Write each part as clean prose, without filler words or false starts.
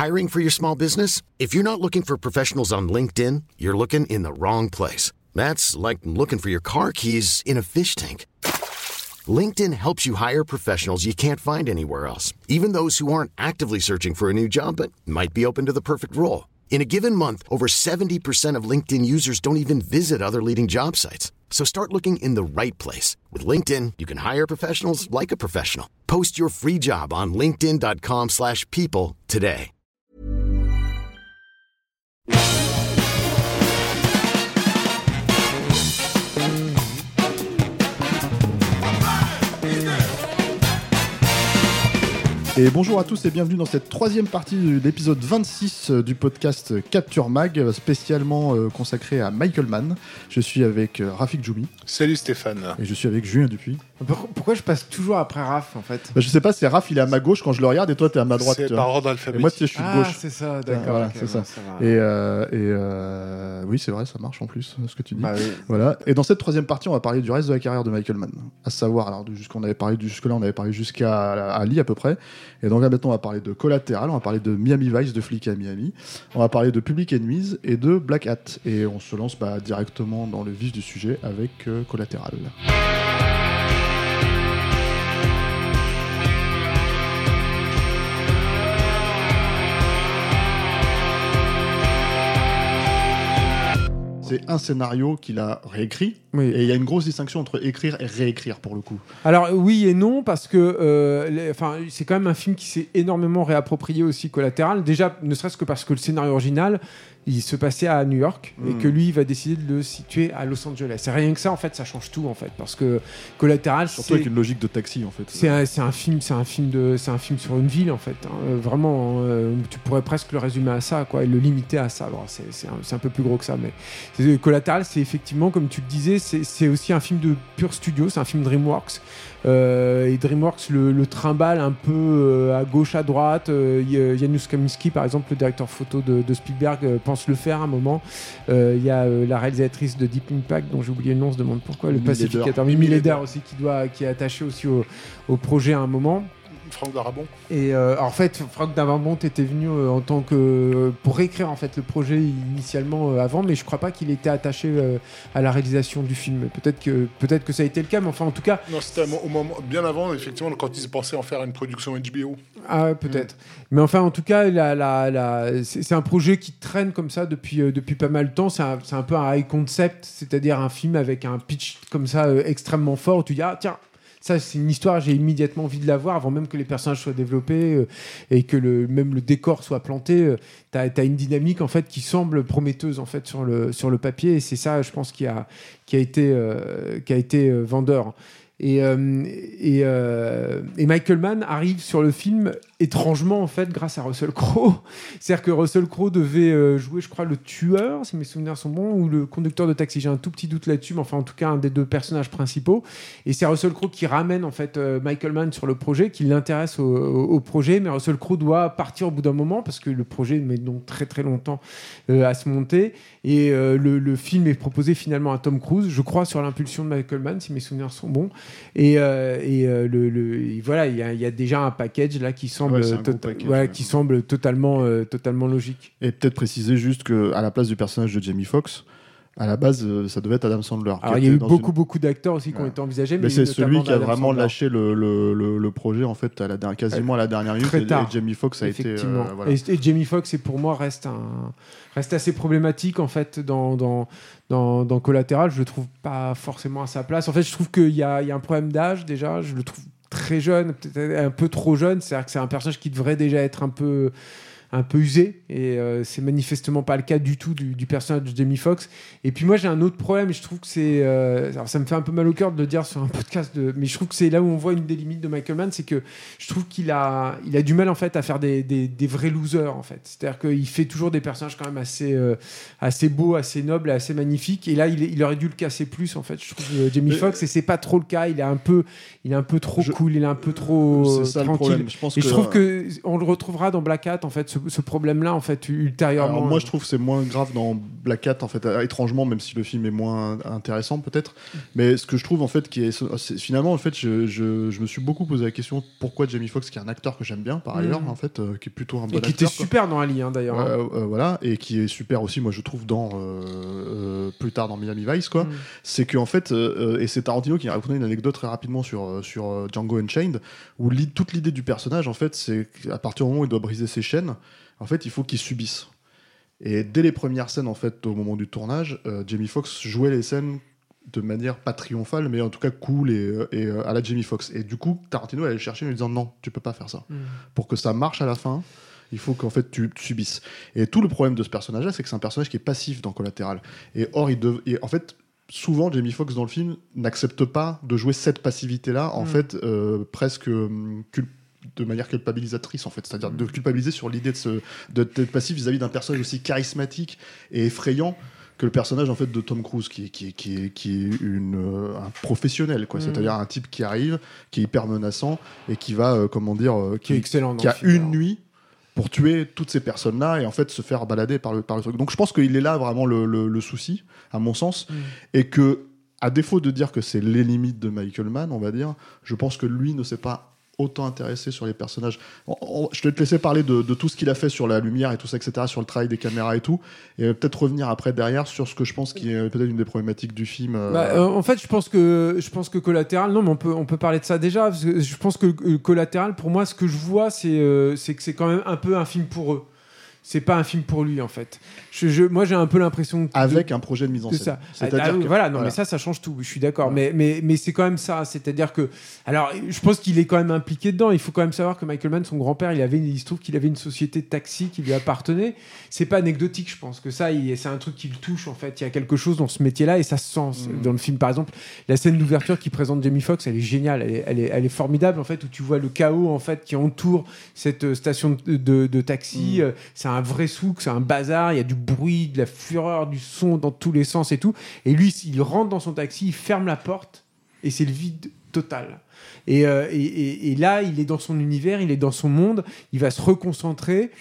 Hiring for your small business? If you're not looking for professionals on LinkedIn, you're looking in the wrong place. That's like looking for your car keys in a fish tank. LinkedIn helps you hire professionals you can't find anywhere else, even those who aren't actively searching for a new job but might be open to the perfect role. In a given month, over 70% of LinkedIn users don't even visit other leading job sites. So start looking in the right place. With LinkedIn, you can hire professionals like a professional. Post your free job on linkedin.com/people today. Et bonjour à tous et bienvenue dans cette troisième partie de l'épisode 26 du podcast Capture Mag, spécialement consacré à Michael Mann. Je suis avec Rafik Djoumi. Salut Stéphane. Et je suis avec Julien Dupuis. Pourquoi je passe toujours après Raph en fait? Je sais pas, c'est Raph, il est à ma gauche quand je le regarde et toi t'es à ma droite. C'est par ordre alphabétique. Et moi je suis de gauche. Ah c'est ça, d'accord. Voilà, okay, c'est ça. Va. Oui, c'est vrai, ça marche en plus, ce que tu dis. Bah, oui. Voilà. Et dans cette troisième partie, on va parler du reste de la carrière de Michael Mann. À savoir, alors jusqu'à Ali à peu près. Et donc là maintenant, on va parler de Collateral, on va parler de Miami Vice, de Flic à Miami. On va parler de Public Enemies et de Black Hat. Et on se lance directement dans le vif du sujet avec Collateral. C'est un scénario qu'il a réécrit, Oui. Et il y a une grosse distinction entre écrire et réécrire pour le coup. Alors oui et non parce que c'est quand même un film qui s'est énormément réapproprié aussi Collateral. Déjà ne serait-ce que parce que le scénario original il se passait à New York et que lui il va décider de le situer à Los Angeles. C'est rien que ça en fait, ça change tout en fait parce que Collateral surtout avec une logique de taxi en fait. C'est un film sur une ville en fait. Vraiment, tu pourrais presque le résumer à ça quoi, et le limiter à ça. Alors, c'est un peu plus gros que ça, mais Collateral, c'est effectivement comme tu le disais, c'est aussi un film de pur studio, c'est un film DreamWorks. Et DreamWorks le trimballe un peu à gauche, à droite. Janusz Kaminski, par exemple, le directeur photo de Spielberg, pense le faire à un moment. Il y a la réalisatrice de Deep Impact, dont j'ai oublié le nom, on se demande pourquoi, le pacificateur. Mimi Leder aussi, qui est attaché aussi au projet à un moment. Franck Darabont. Et en fait, Franck Darabont était venu en tant que pour réécrire en fait le projet initialement avant, mais je crois pas qu'il était attaché à la réalisation du film. Peut-être que ça a été le cas, mais enfin en tout cas. Non, c'était au moment bien avant, effectivement, quand ils pensaient en faire une production HBO. Ah ouais, peut-être. Mais enfin en tout cas, c'est un projet qui traîne comme ça depuis pas mal de temps. C'est un peu un high concept, c'est-à-dire un film avec un pitch comme ça extrêmement fort où tu dis ah tiens. Ça, c'est une histoire, j'ai immédiatement envie de la voir avant même que les personnages soient développés et que même le décor soit planté. T'as une dynamique en fait qui semble prometteuse en fait sur le papier et c'est ça, je pense, qui a été vendeur. Et Michael Mann arrive sur le film étrangement en fait grâce à Russell Crowe. C'est-à-dire que Russell Crowe devait jouer, je crois, le tueur, si mes souvenirs sont bons, ou le conducteur de taxi. J'ai un tout petit doute là-dessus, mais enfin en tout cas un des deux personnages principaux. Et c'est Russell Crowe qui ramène en fait Michael Mann sur le projet, qui l'intéresse au projet. Mais Russell Crowe doit partir au bout d'un moment parce que le projet met donc très très longtemps à se monter. Et le film est proposé finalement à Tom Cruise, je crois, sur l'impulsion de Michael Mann, si mes souvenirs sont bons. Et voilà, il y a déjà un package là qui semble, qui semble totalement logique. Et peut-être préciser juste qu'à la place du personnage de Jamie Foxx, à la base, ça devait être Adam Sandler. Alors il y a eu beaucoup d'acteurs aussi qui ont été envisagés, mais c'est celui qui a vraiment Sandler. Lâché le projet en fait quasiment à la dernière minute. Et Jamie Foxx a été. Voilà. Et Jamie Foxx, pour moi, reste assez problématique en fait dans Collateral. Je le trouve pas forcément à sa place. En fait, je trouve qu'il y a un problème d'âge déjà. Je le trouve très jeune, peut-être un peu trop jeune. C'est-à-dire que c'est un personnage qui devrait déjà être un peu usé et c'est manifestement pas le cas du tout du personnage de Jamie Foxx. Et puis moi j'ai un autre problème et je trouve que c'est alors ça me fait un peu mal au cœur de le dire sur un podcast mais je trouve que c'est là où on voit une des limites de Michael Mann, c'est que je trouve qu'il a du mal en fait à faire des vrais losers en fait. C'est-à-dire qu'il fait toujours des personnages quand même assez beaux, assez nobles, assez magnifiques, et là il aurait dû le casser plus en fait, je trouve, Jamie Foxx, et c'est pas trop le cas. Il est un peu trop cool, il est un peu trop c'est ça tranquille. le problème. Je trouve que on le retrouvera dans Black Hat en fait, ce problème-là en fait ultérieurement. Alors moi je trouve que c'est moins grave dans Black Hat en fait, étrangement, même si le film est moins intéressant peut-être, mais ce que je trouve en fait c'est finalement en fait je me suis beaucoup posé la question pourquoi Jamie Foxx, qui est un acteur que j'aime bien par ailleurs en fait, qui est plutôt un bon acteur, et qui était super dans Ali d'ailleurs. Voilà, et qui est super aussi moi je trouve dans plus tard dans Miami Vice quoi. C'est que en fait et c'est Tarantino qui a raconté une anecdote très rapidement sur Django Unchained, où toute l'idée du personnage en fait c'est qu'à partir du moment où il doit briser ses chaînes, en fait il faut qu'il subisse. Et dès les premières scènes en fait au moment du tournage, Jamie Foxx jouait les scènes de manière pas triomphale mais en tout cas cool et à la Jamie Foxx. Et du coup Tarantino allait le chercher en lui disant non, tu peux pas faire ça. Pour que ça marche à la fin, il faut qu'en fait tu subisses. Et tout le problème de ce personnage là, c'est que c'est un personnage qui est passif dans Collateral. Et or en fait souvent, Jamie Foxx dans le film n'accepte pas de jouer cette passivité-là, en fait, presque de manière culpabilisatrice, en fait. C'est-à-dire de culpabiliser sur l'idée d'être passif vis-à-vis d'un personnage aussi charismatique et effrayant que le personnage en fait de Tom Cruise, qui est un professionnel, quoi. C'est-à-dire un type qui arrive, qui est hyper menaçant et qui va, qui est excellent, qui a une nuit pour tuer toutes ces personnes-là et en fait se faire balader par le truc. Donc je pense qu'il est là vraiment le souci, à mon sens, et que, à défaut de dire que c'est les limites de Michael Mann, on va dire, je pense que lui ne s'est pas autant intéressé sur les personnages. Je vais te laisser parler de tout ce qu'il a fait sur la lumière et tout ça, etc., sur le travail des caméras et tout, et peut-être revenir après derrière sur ce que je pense qui est peut-être une des problématiques du film. En fait, je pense que Collateral, non, mais on peut parler de ça déjà, parce que je pense que Collateral, pour moi, ce que je vois, c'est que c'est quand même un peu un film pour eux. C'est pas un film pour lui en fait. Moi j'ai un peu l'impression avec un projet de mise en scène. C'est-à-dire que, voilà, mais ça change tout. Je suis d'accord. Ouais. Mais c'est quand même ça. C'est-à-dire que, alors, je pense qu'il est quand même impliqué dedans. Il faut quand même savoir que Michael Mann, son grand-père, il se trouve qu'il avait une société de taxi qui lui appartenait. C'est pas anecdotique. Je pense que ça, c'est un truc qui le touche en fait. Il y a quelque chose dans ce métier-là et ça se sent dans le film. Par exemple, la scène d'ouverture qui présente Jamie Foxx, elle est géniale. Elle est formidable en fait, où tu vois le chaos en fait qui entoure cette station de taxi. C'est un vrai souk, c'est un bazar, il y a du bruit, de la fureur, du son dans tous les sens et tout. Et lui, il rentre dans son taxi, il ferme la porte et c'est le vide total. Et là, il est dans son univers, il est dans son monde, il va se reconcentrer,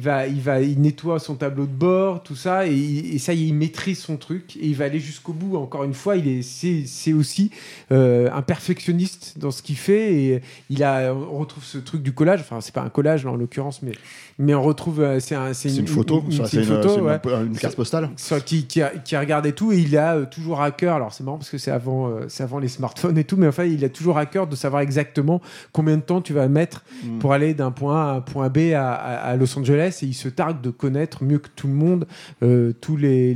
il nettoie son tableau de bord, tout ça, et ça, il maîtrise son truc, et il va aller jusqu'au bout. Encore une fois, c'est aussi un perfectionniste dans ce qu'il fait, et on retrouve ce truc du collage, enfin, c'est pas un collage, là, en l'occurrence, mais on retrouve... c'est une photo, c'est une carte postale. Qui regarde et tout, et il a toujours à cœur, alors c'est marrant parce que c'est avant les smartphones et tout, mais enfin, il a toujours à cœur de savoir exactement combien de temps tu vas mettre pour aller d'un point A à un point B à Los Angeles, et il se targue de connaître mieux que tout le monde tous les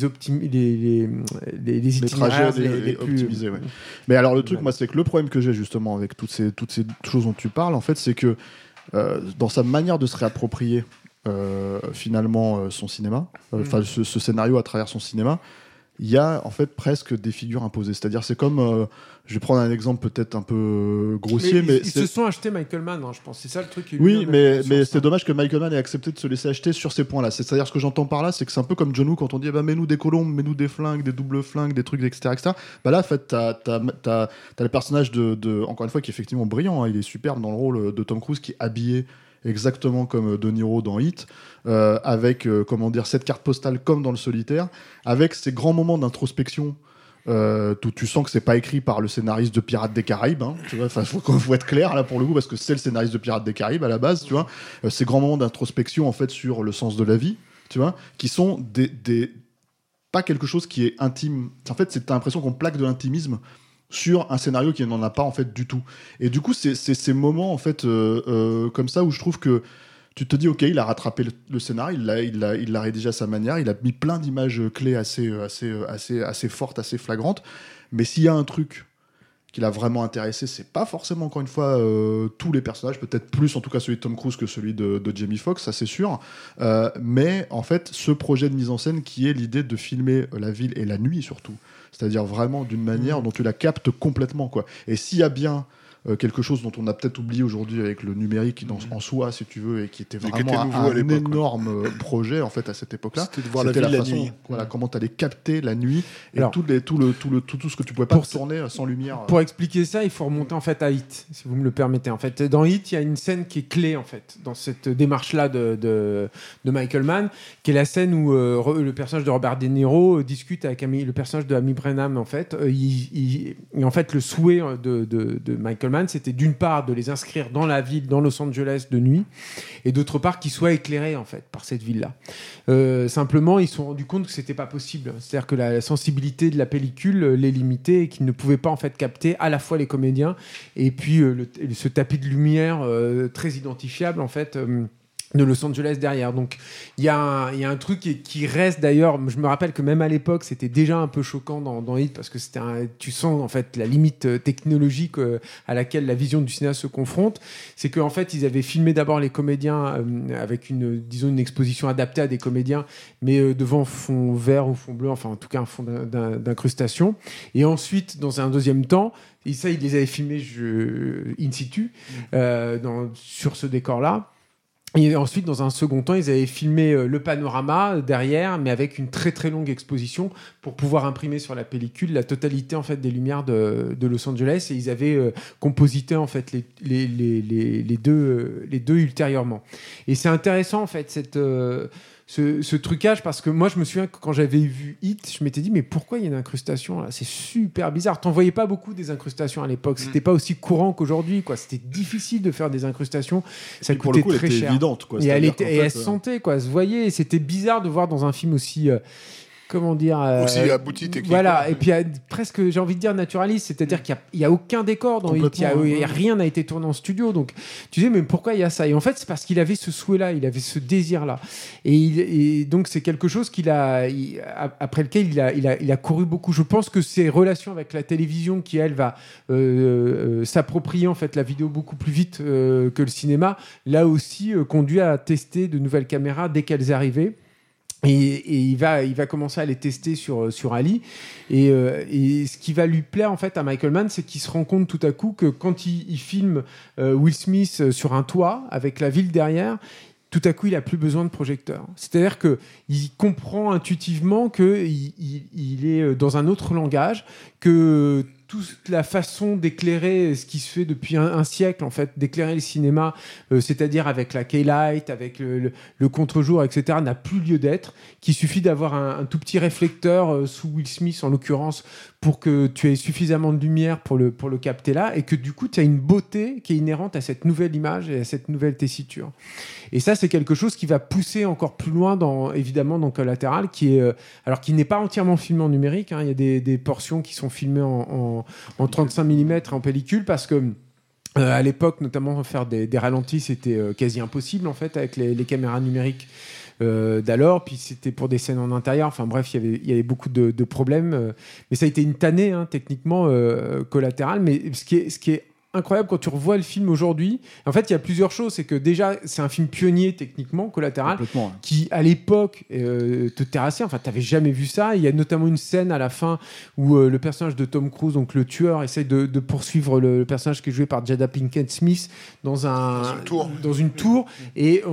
trajets les plus optimisés. Ouais. Mais alors le truc, moi, c'est que le problème que j'ai justement avec toutes ces choses dont tu parles, en fait, c'est que dans sa manière de se réapproprier finalement son cinéma, ce scénario à travers son cinéma, il y a en fait presque des figures imposées. C'est-à-dire, c'est comme, je vais prendre un exemple peut-être un peu grossier, mais ils se sont achetés Michael Mann, je pense. C'est ça le truc. Oui, mais c'est dommage que Michael Mann ait accepté de se laisser acheter sur ces points-là. C'est-à-dire, ce que j'entends par là, c'est que c'est un peu comme John Woo quand on dit mets-nous des colombes, mets-nous des flingues, des doubles flingues, des trucs, etc. Bah là, en fait, t'as le personnage de encore une fois, qui est effectivement brillant. Hein, il est superbe dans le rôle de Tom Cruise, qui est habillé exactement comme De Niro dans Hit, avec cette carte postale comme dans Le Solitaire, avec ces grands moments d'introspection où tu sens que c'est pas écrit par le scénariste de Pirates des Caraïbes, hein, tu vois, faut être clair là pour le coup, parce que c'est le scénariste de Pirates des Caraïbes à la base, tu vois, ces grands moments d'introspection en fait sur le sens de la vie, tu vois, qui sont pas quelque chose qui est intime. En fait, t'as l'impression qu'on plaque de l'intimisme sur un scénario qui n'en a pas en fait du tout. Et du coup, c'est ces moments en fait comme ça où je trouve que tu te dis ok, il a rattrapé le scénario, il l'a rédigé à sa manière, il a mis plein d'images clés assez fortes, assez flagrantes. Mais s'il y a un truc qui l'a vraiment intéressé, c'est pas forcément encore une fois tous les personnages, peut-être plus en tout cas celui de Tom Cruise que celui de Jamie Foxx, ça c'est sûr. Mais en fait, ce projet de mise en scène qui est l'idée de filmer la ville et la nuit surtout. C'est-à-dire vraiment d'une manière dont tu la captes complètement, quoi. Et s'il y a bien quelque chose dont on a peut-être oublié aujourd'hui avec le numérique en soi, si tu veux, et qui était qui vraiment était nouveau à un l'époque, énorme projet en fait à cette époque-là. C'était de voir la ville la nuit. Voilà, comment tu allais capter la nuit et Alors, tout ce que tu pouvais pas tourner sans lumière. Pour expliquer ça, il faut remonter en fait à Hit, si vous me le permettez. En fait, dans Hit, il y a une scène qui est clé en fait dans cette démarche-là de Michael Mann, qui est la scène où le personnage de Robert De Niro discute avec le personnage de Amy Brennan. En fait, et en fait, le souhait de Michael Mann, c'était d'une part de les inscrire dans la ville, dans Los Angeles de nuit, et d'autre part qu'ils soient éclairés en fait par cette ville-là. Simplement, ils se sont rendus compte que c'était pas possible. C'est-à-dire que la sensibilité de la pellicule les limitait et qu'ils ne pouvaient pas en fait capter à la fois les comédiens et puis ce tapis de lumière très identifiable en fait. De Los Angeles derrière. Donc il y a un truc qui reste d'ailleurs, je me rappelle que même à l'époque c'était déjà un peu choquant dans Hit parce que tu sens en fait la limite technologique à laquelle la vision du cinéaste se confronte. C'est qu'en fait ils avaient filmé d'abord les comédiens avec une exposition adaptée à des comédiens, mais devant fond vert ou fond bleu, enfin en tout cas un fond d'incrustation. Et ensuite dans un deuxième temps, et ça ils les avaient filmés in situ sur ce décor-là. Et ensuite, dans un second temps, ils avaient filmé le panorama derrière, mais avec une très très longue exposition pour pouvoir imprimer sur la pellicule la totalité en fait des lumières de Los Angeles. Et ils avaient composité en fait les deux ultérieurement. Et c'est intéressant en fait ce trucage, parce que moi je me souviens que quand j'avais vu Hit, je m'étais dit mais pourquoi il y a une incrustation là, c'est super bizarre. T'en voyais pas beaucoup des incrustations à l'époque, c'était pas aussi courant qu'aujourd'hui quoi. C'était difficile de faire des incrustations, ça coûtait pour le coup, très elle était cher évidente, quoi. et elle se sentait quoi, se voyait, et c'était bizarre de voir dans un film aussi comment dire aussi abouti techniquement. Voilà, et puis presque j'ai envie de dire naturaliste, c'est-à-dire qu'il y a aucun décor dans Hit, rien n'a été tourné en studio, donc tu dis mais pourquoi il y a ça, et en fait c'est parce qu'il avait ce souhait-là, il avait ce désir-là, et donc c'est quelque chose après lequel il a couru beaucoup. Je pense que ses relations avec la télévision qui elle va s'approprier en fait la vidéo beaucoup plus vite que le cinéma, là aussi conduit à tester de nouvelles caméras dès qu'elles arrivaient. Et il va commencer à les tester sur Ali, et ce qui va lui plaire en fait à Michael Mann, c'est qu'il se rend compte tout à coup que quand il filme Will Smith sur un toit avec la ville derrière, tout à coup il a plus besoin de projecteur. C'est-à-dire que il comprend intuitivement que il est dans un autre langage, que toute la façon d'éclairer ce qui se fait depuis un siècle, en fait, d'éclairer le cinéma, c'est-à-dire avec la K-Light, avec le contre-jour, etc., n'a plus lieu d'être, qu'il suffit d'avoir un tout petit réflecteur sous Will Smith, en l'occurrence, pour que tu aies suffisamment de lumière pour le capter là, et que du coup, tu as une beauté qui est inhérente à cette nouvelle image et à cette nouvelle tessiture. Et ça, c'est quelque chose qui va pousser encore plus loin, évidemment, dans Collateral, qui n'est pas entièrement filmé en numérique, hein. Il y a des portions qui sont filmées en 35 mm en pellicule, parce que à l'époque, notamment, faire des ralentis, c'était quasi impossible en fait avec les caméras numériques d'alors. Puis c'était pour des scènes en intérieur. Enfin bref, il y avait beaucoup de problèmes. Mais ça a été une tannée, hein, techniquement, Collateral. Mais ce qui est incroyable quand tu revois le film aujourd'hui, en fait il y a plusieurs choses. C'est que déjà c'est un film pionnier techniquement, Collateral, qui à l'époque te terrassait, enfin t'avais jamais vu ça. Il y a notamment une scène à la fin où le personnage de Tom Cruise, donc le tueur, essaie de poursuivre le personnage qui est joué par Jada Pinkett Smith dans une tour, et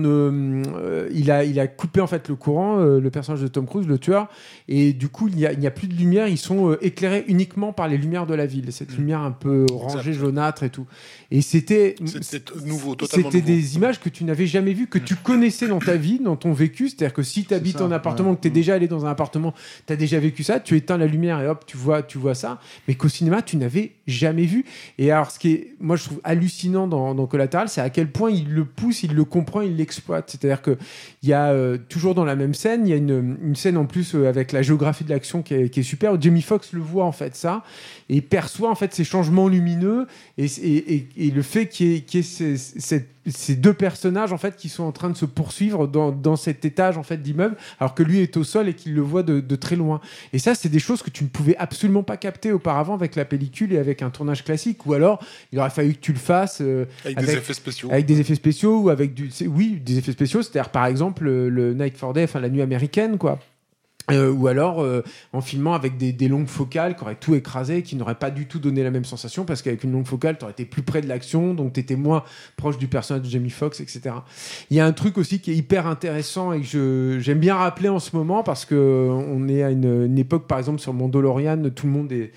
il a coupé en fait le courant, le personnage de Tom Cruise, le tueur, et du coup il n'y a plus de lumière, ils sont éclairés uniquement par les lumières de la ville, cette lumière un peu orangée, jaunâtre et tout. Et c'était nouveau, totalement c'était nouveau. des images que tu n'avais jamais vues, que tu connaissais dans ta vie, dans ton vécu. C'est-à-dire que si tu habites en appartement, que tu es déjà allé dans un appartement, tu as déjà vécu ça, tu éteins la lumière et hop, tu vois ça. Mais qu'au cinéma, tu n'avais jamais vu. Et alors, ce qui est, moi, je trouve hallucinant dans Collateral, c'est à quel point il le pousse, il le comprend, il l'exploite. C'est-à-dire qu'il y a toujours dans la même scène, il y a une scène en plus avec la géographie de l'action qui est super, où Jamie Foxx le voit en fait ça, et perçoit en fait ces changements lumineux et le fait qu'il y ait ces deux personnages en fait qui sont en train de se poursuivre dans cet étage en fait d'immeuble, alors que lui est au sol et qu'il le voit de très loin. Et ça, c'est des choses que tu ne pouvais absolument pas capter auparavant avec la pellicule et avec un tournage classique, ou alors il aurait fallu que tu le fasses avec des effets spéciaux. Avec des effets spéciaux, ou avec des effets spéciaux, c'est-à-dire par exemple le Night for Day, enfin la nuit américaine, quoi. Ou alors en filmant avec des longues focales qui auraient tout écrasé, qui n'auraient pas du tout donné la même sensation, parce qu'avec une longue focale, tu aurais été plus près de l'action, donc tu étais moins proche du personnage de Jamie Foxx, etc. Il y a un truc aussi qui est hyper intéressant et que j'aime bien rappeler en ce moment, parce qu'on est à une époque, par exemple, sur Mandalorian, tout le monde est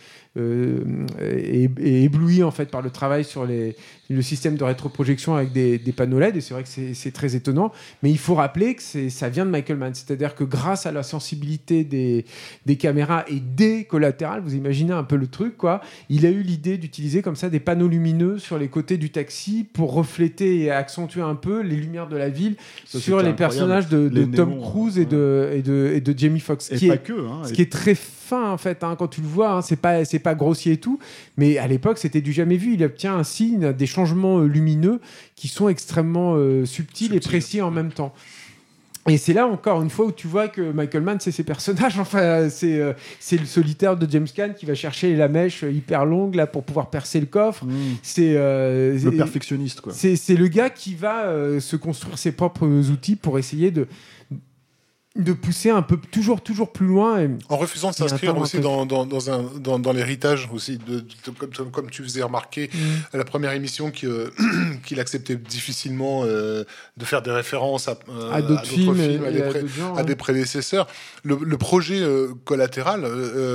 ébloui en fait par le travail sur le système de rétroprojection avec des panneaux LED, et c'est vrai que c'est très étonnant, mais il faut rappeler que ça vient de Michael Mann, c'est-à-dire que grâce à la sensibilité des caméras et des collatérales, vous imaginez un peu le truc, quoi, il a eu l'idée d'utiliser comme ça des panneaux lumineux sur les côtés du taxi pour refléter et accentuer un peu les lumières de la ville sur les personnages de Tom Cruise et de Jamie Foxx, et qui pas est, que, hein, ce qui est très fin en fait, hein, quand tu le vois, hein, c'est pas grossier et tout, mais à l'époque c'était du jamais vu. Il obtient ainsi des changements lumineux qui sont extrêmement subtils et précis en même temps. Et c'est là encore une fois où tu vois que Michael Mann, c'est ses personnages. Enfin, c'est le solitaire de James Caan qui va chercher la mèche hyper longue là pour pouvoir percer le coffre. C'est le perfectionniste, quoi. C'est le gars qui va se construire ses propres outils pour essayer de pousser un peu toujours plus loin, en refusant de s'inscrire aussi dans l'héritage aussi comme tu faisais remarquer à la première émission qu'il acceptait difficilement de faire des références à d'autres films, à des prédécesseurs. Le projet collatéral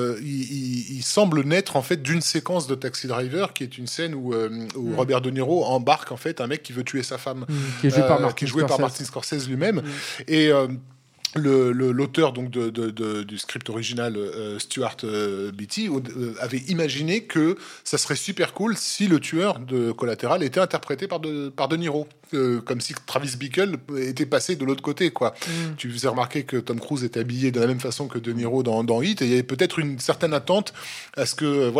il semble naître en fait d'une séquence de Taxi Driver, qui est une scène où Robert De Niro embarque en fait un mec qui veut tuer sa femme, qui est joué par Martin Scorsese lui-même. Et l'auteur donc du script original, Stuart Beattie, avait imaginé que ça serait super cool si le tueur de Collatéral était interprété par De Niro, comme si Travis Bickle était passé de l'autre côté, quoi. Tu faisais remarquer que Tom Cruise était habillé de la même façon que De Niro dans Heat, et il y avait peut-être une certaine attente à ce que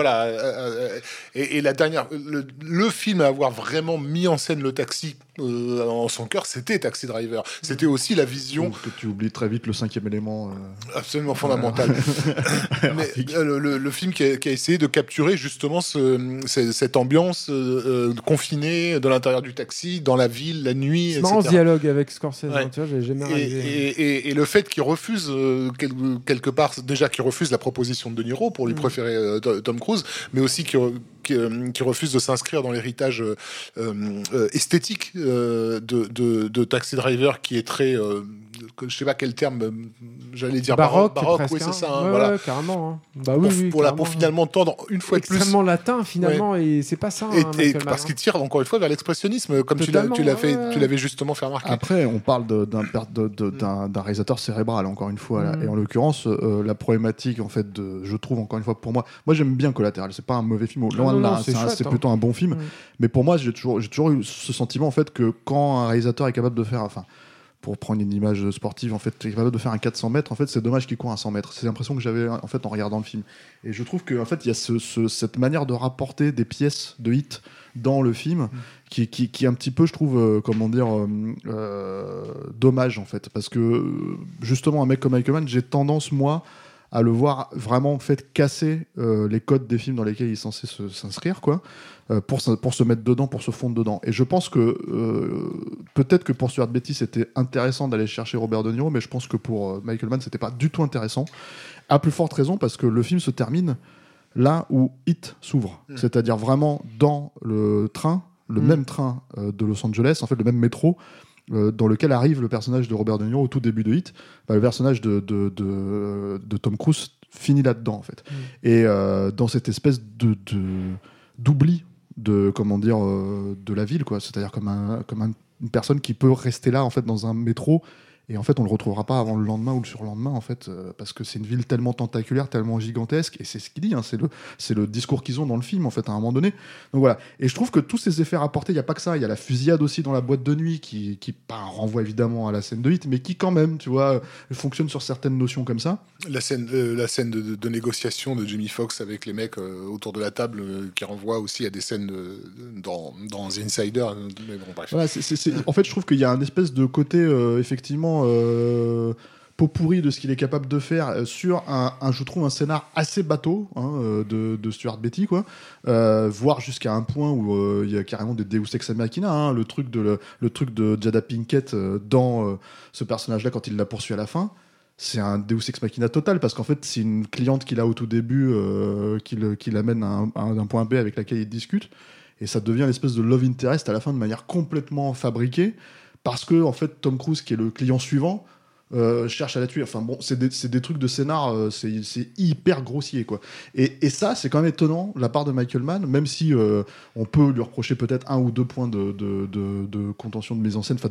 et la dernière, le film à avoir vraiment mis en scène le taxi en son cœur, c'était Taxi Driver. C'était aussi la vision. Que tu oublies très vite le cinquième élément. Absolument fondamental. Mais le film qui a essayé de capturer justement cette ambiance confinée de l'intérieur du taxi, dans la ville, la nuit, c'est etc. marrant ce dialogue avec Scorsese, ouais. Tu vois, j'ai jamais réalisé. Et le fait qu'il refuse quelque part, déjà qu'il refuse la proposition de De Niro pour lui préférer Tom Cruise, mais aussi qui refuse de s'inscrire dans l'héritage esthétique de Taxi Driver, qui est très je sais pas quel terme j'allais dire, baroque presque, oui, c'est ça, ouais, voilà. Ouais, carrément, hein. Bah oui, pour finalement tendre une fois de plus extrêmement latin finalement, et c'est pas ça, et parce qu'il tire encore une fois vers l'expressionnisme, comme tu l'avais justement fait remarquer. Après, on parle d'un réalisateur cérébral, encore une fois, là. Et en l'occurrence la problématique, en fait, je trouve, encore une fois, pour moi j'aime bien Collatéral, c'est pas un mauvais film, loin de là, c'est plutôt un bon film, mais pour moi j'ai toujours eu ce sentiment, en fait, que quand un réalisateur est capable de faire, enfin, pour prendre une image sportive, en fait, est capable de faire un 400 mètres, en fait, c'est dommage qu'il court un 100 mètres. C'est l'impression que j'avais, en fait, en regardant le film. Et je trouve qu'en fait, il y a cette manière de rapporter des pièces de hit dans le film qui est un petit peu, je trouve, dommage, en fait. Parce que, justement, un mec comme Michael Mann, j'ai tendance, moi, à le voir vraiment, en fait, casser les codes des films dans lesquels il est censé s'inscrire, quoi, pour se mettre dedans, pour se fondre dedans. Et je pense que peut-être que pour Stuart Beattie c'était intéressant d'aller chercher Robert De Niro, mais je pense que pour Michael Mann c'était pas du tout intéressant, à plus forte raison parce que le film se termine là où Hit s'ouvre, c'est-à-dire vraiment dans le train, le même train de Los Angeles, en fait le même métro, dans lequel arrive le personnage de Robert De Niro au tout début de Hit. Le personnage de Tom Cruise finit là-dedans, en fait. Et dans cette espèce d'oubli de la ville, quoi. C'est-à-dire comme une personne qui peut rester là, en fait, dans un métro, et en fait on le retrouvera pas avant le lendemain ou le surlendemain, en fait, parce que c'est une ville tellement tentaculaire, tellement gigantesque, et c'est ce qu'il dit, hein, c'est le discours qu'ils ont dans le film, en fait, à un moment donné. Donc voilà, et je trouve que tous ces effets rapportés, il y a pas que ça, il y a la fusillade aussi dans la boîte de nuit qui renvoie évidemment à la scène de Hit, mais qui quand même, tu vois, fonctionne sur certaines notions comme ça. La scène de négociation de Jamie Foxx avec les mecs autour de la table, qui renvoie aussi à des scènes dans The Insider, mais bon, bref. Voilà, en fait, je trouve qu'il y a un espèce de côté effectivement pot pourri de ce qu'il est capable de faire sur je trouve un scénar assez bateau, hein, de Stuart Beattie, quoi, voire jusqu'à un point où il y a carrément des Deus Ex Machina, hein, le truc de Jada Pinkett dans ce personnage-là quand il la poursuit à la fin. c'est un Deus Ex Machina total, parce qu'en fait, c'est une cliente qu'il a au tout début, qui l'amène d'un point B avec laquelle il discute, et ça devient l'espèce de love interest à la fin de manière complètement fabriquée, parce que en fait, Tom Cruise, qui est le client suivant, cherche à la tuer. Enfin bon, c'est des trucs de scénar, c'est hyper grossier, quoi. Et ça, c'est quand même étonnant de la part de Michael Mann, même si on peut lui reprocher peut-être 1 ou 2 points de contention de mise en scène, enfin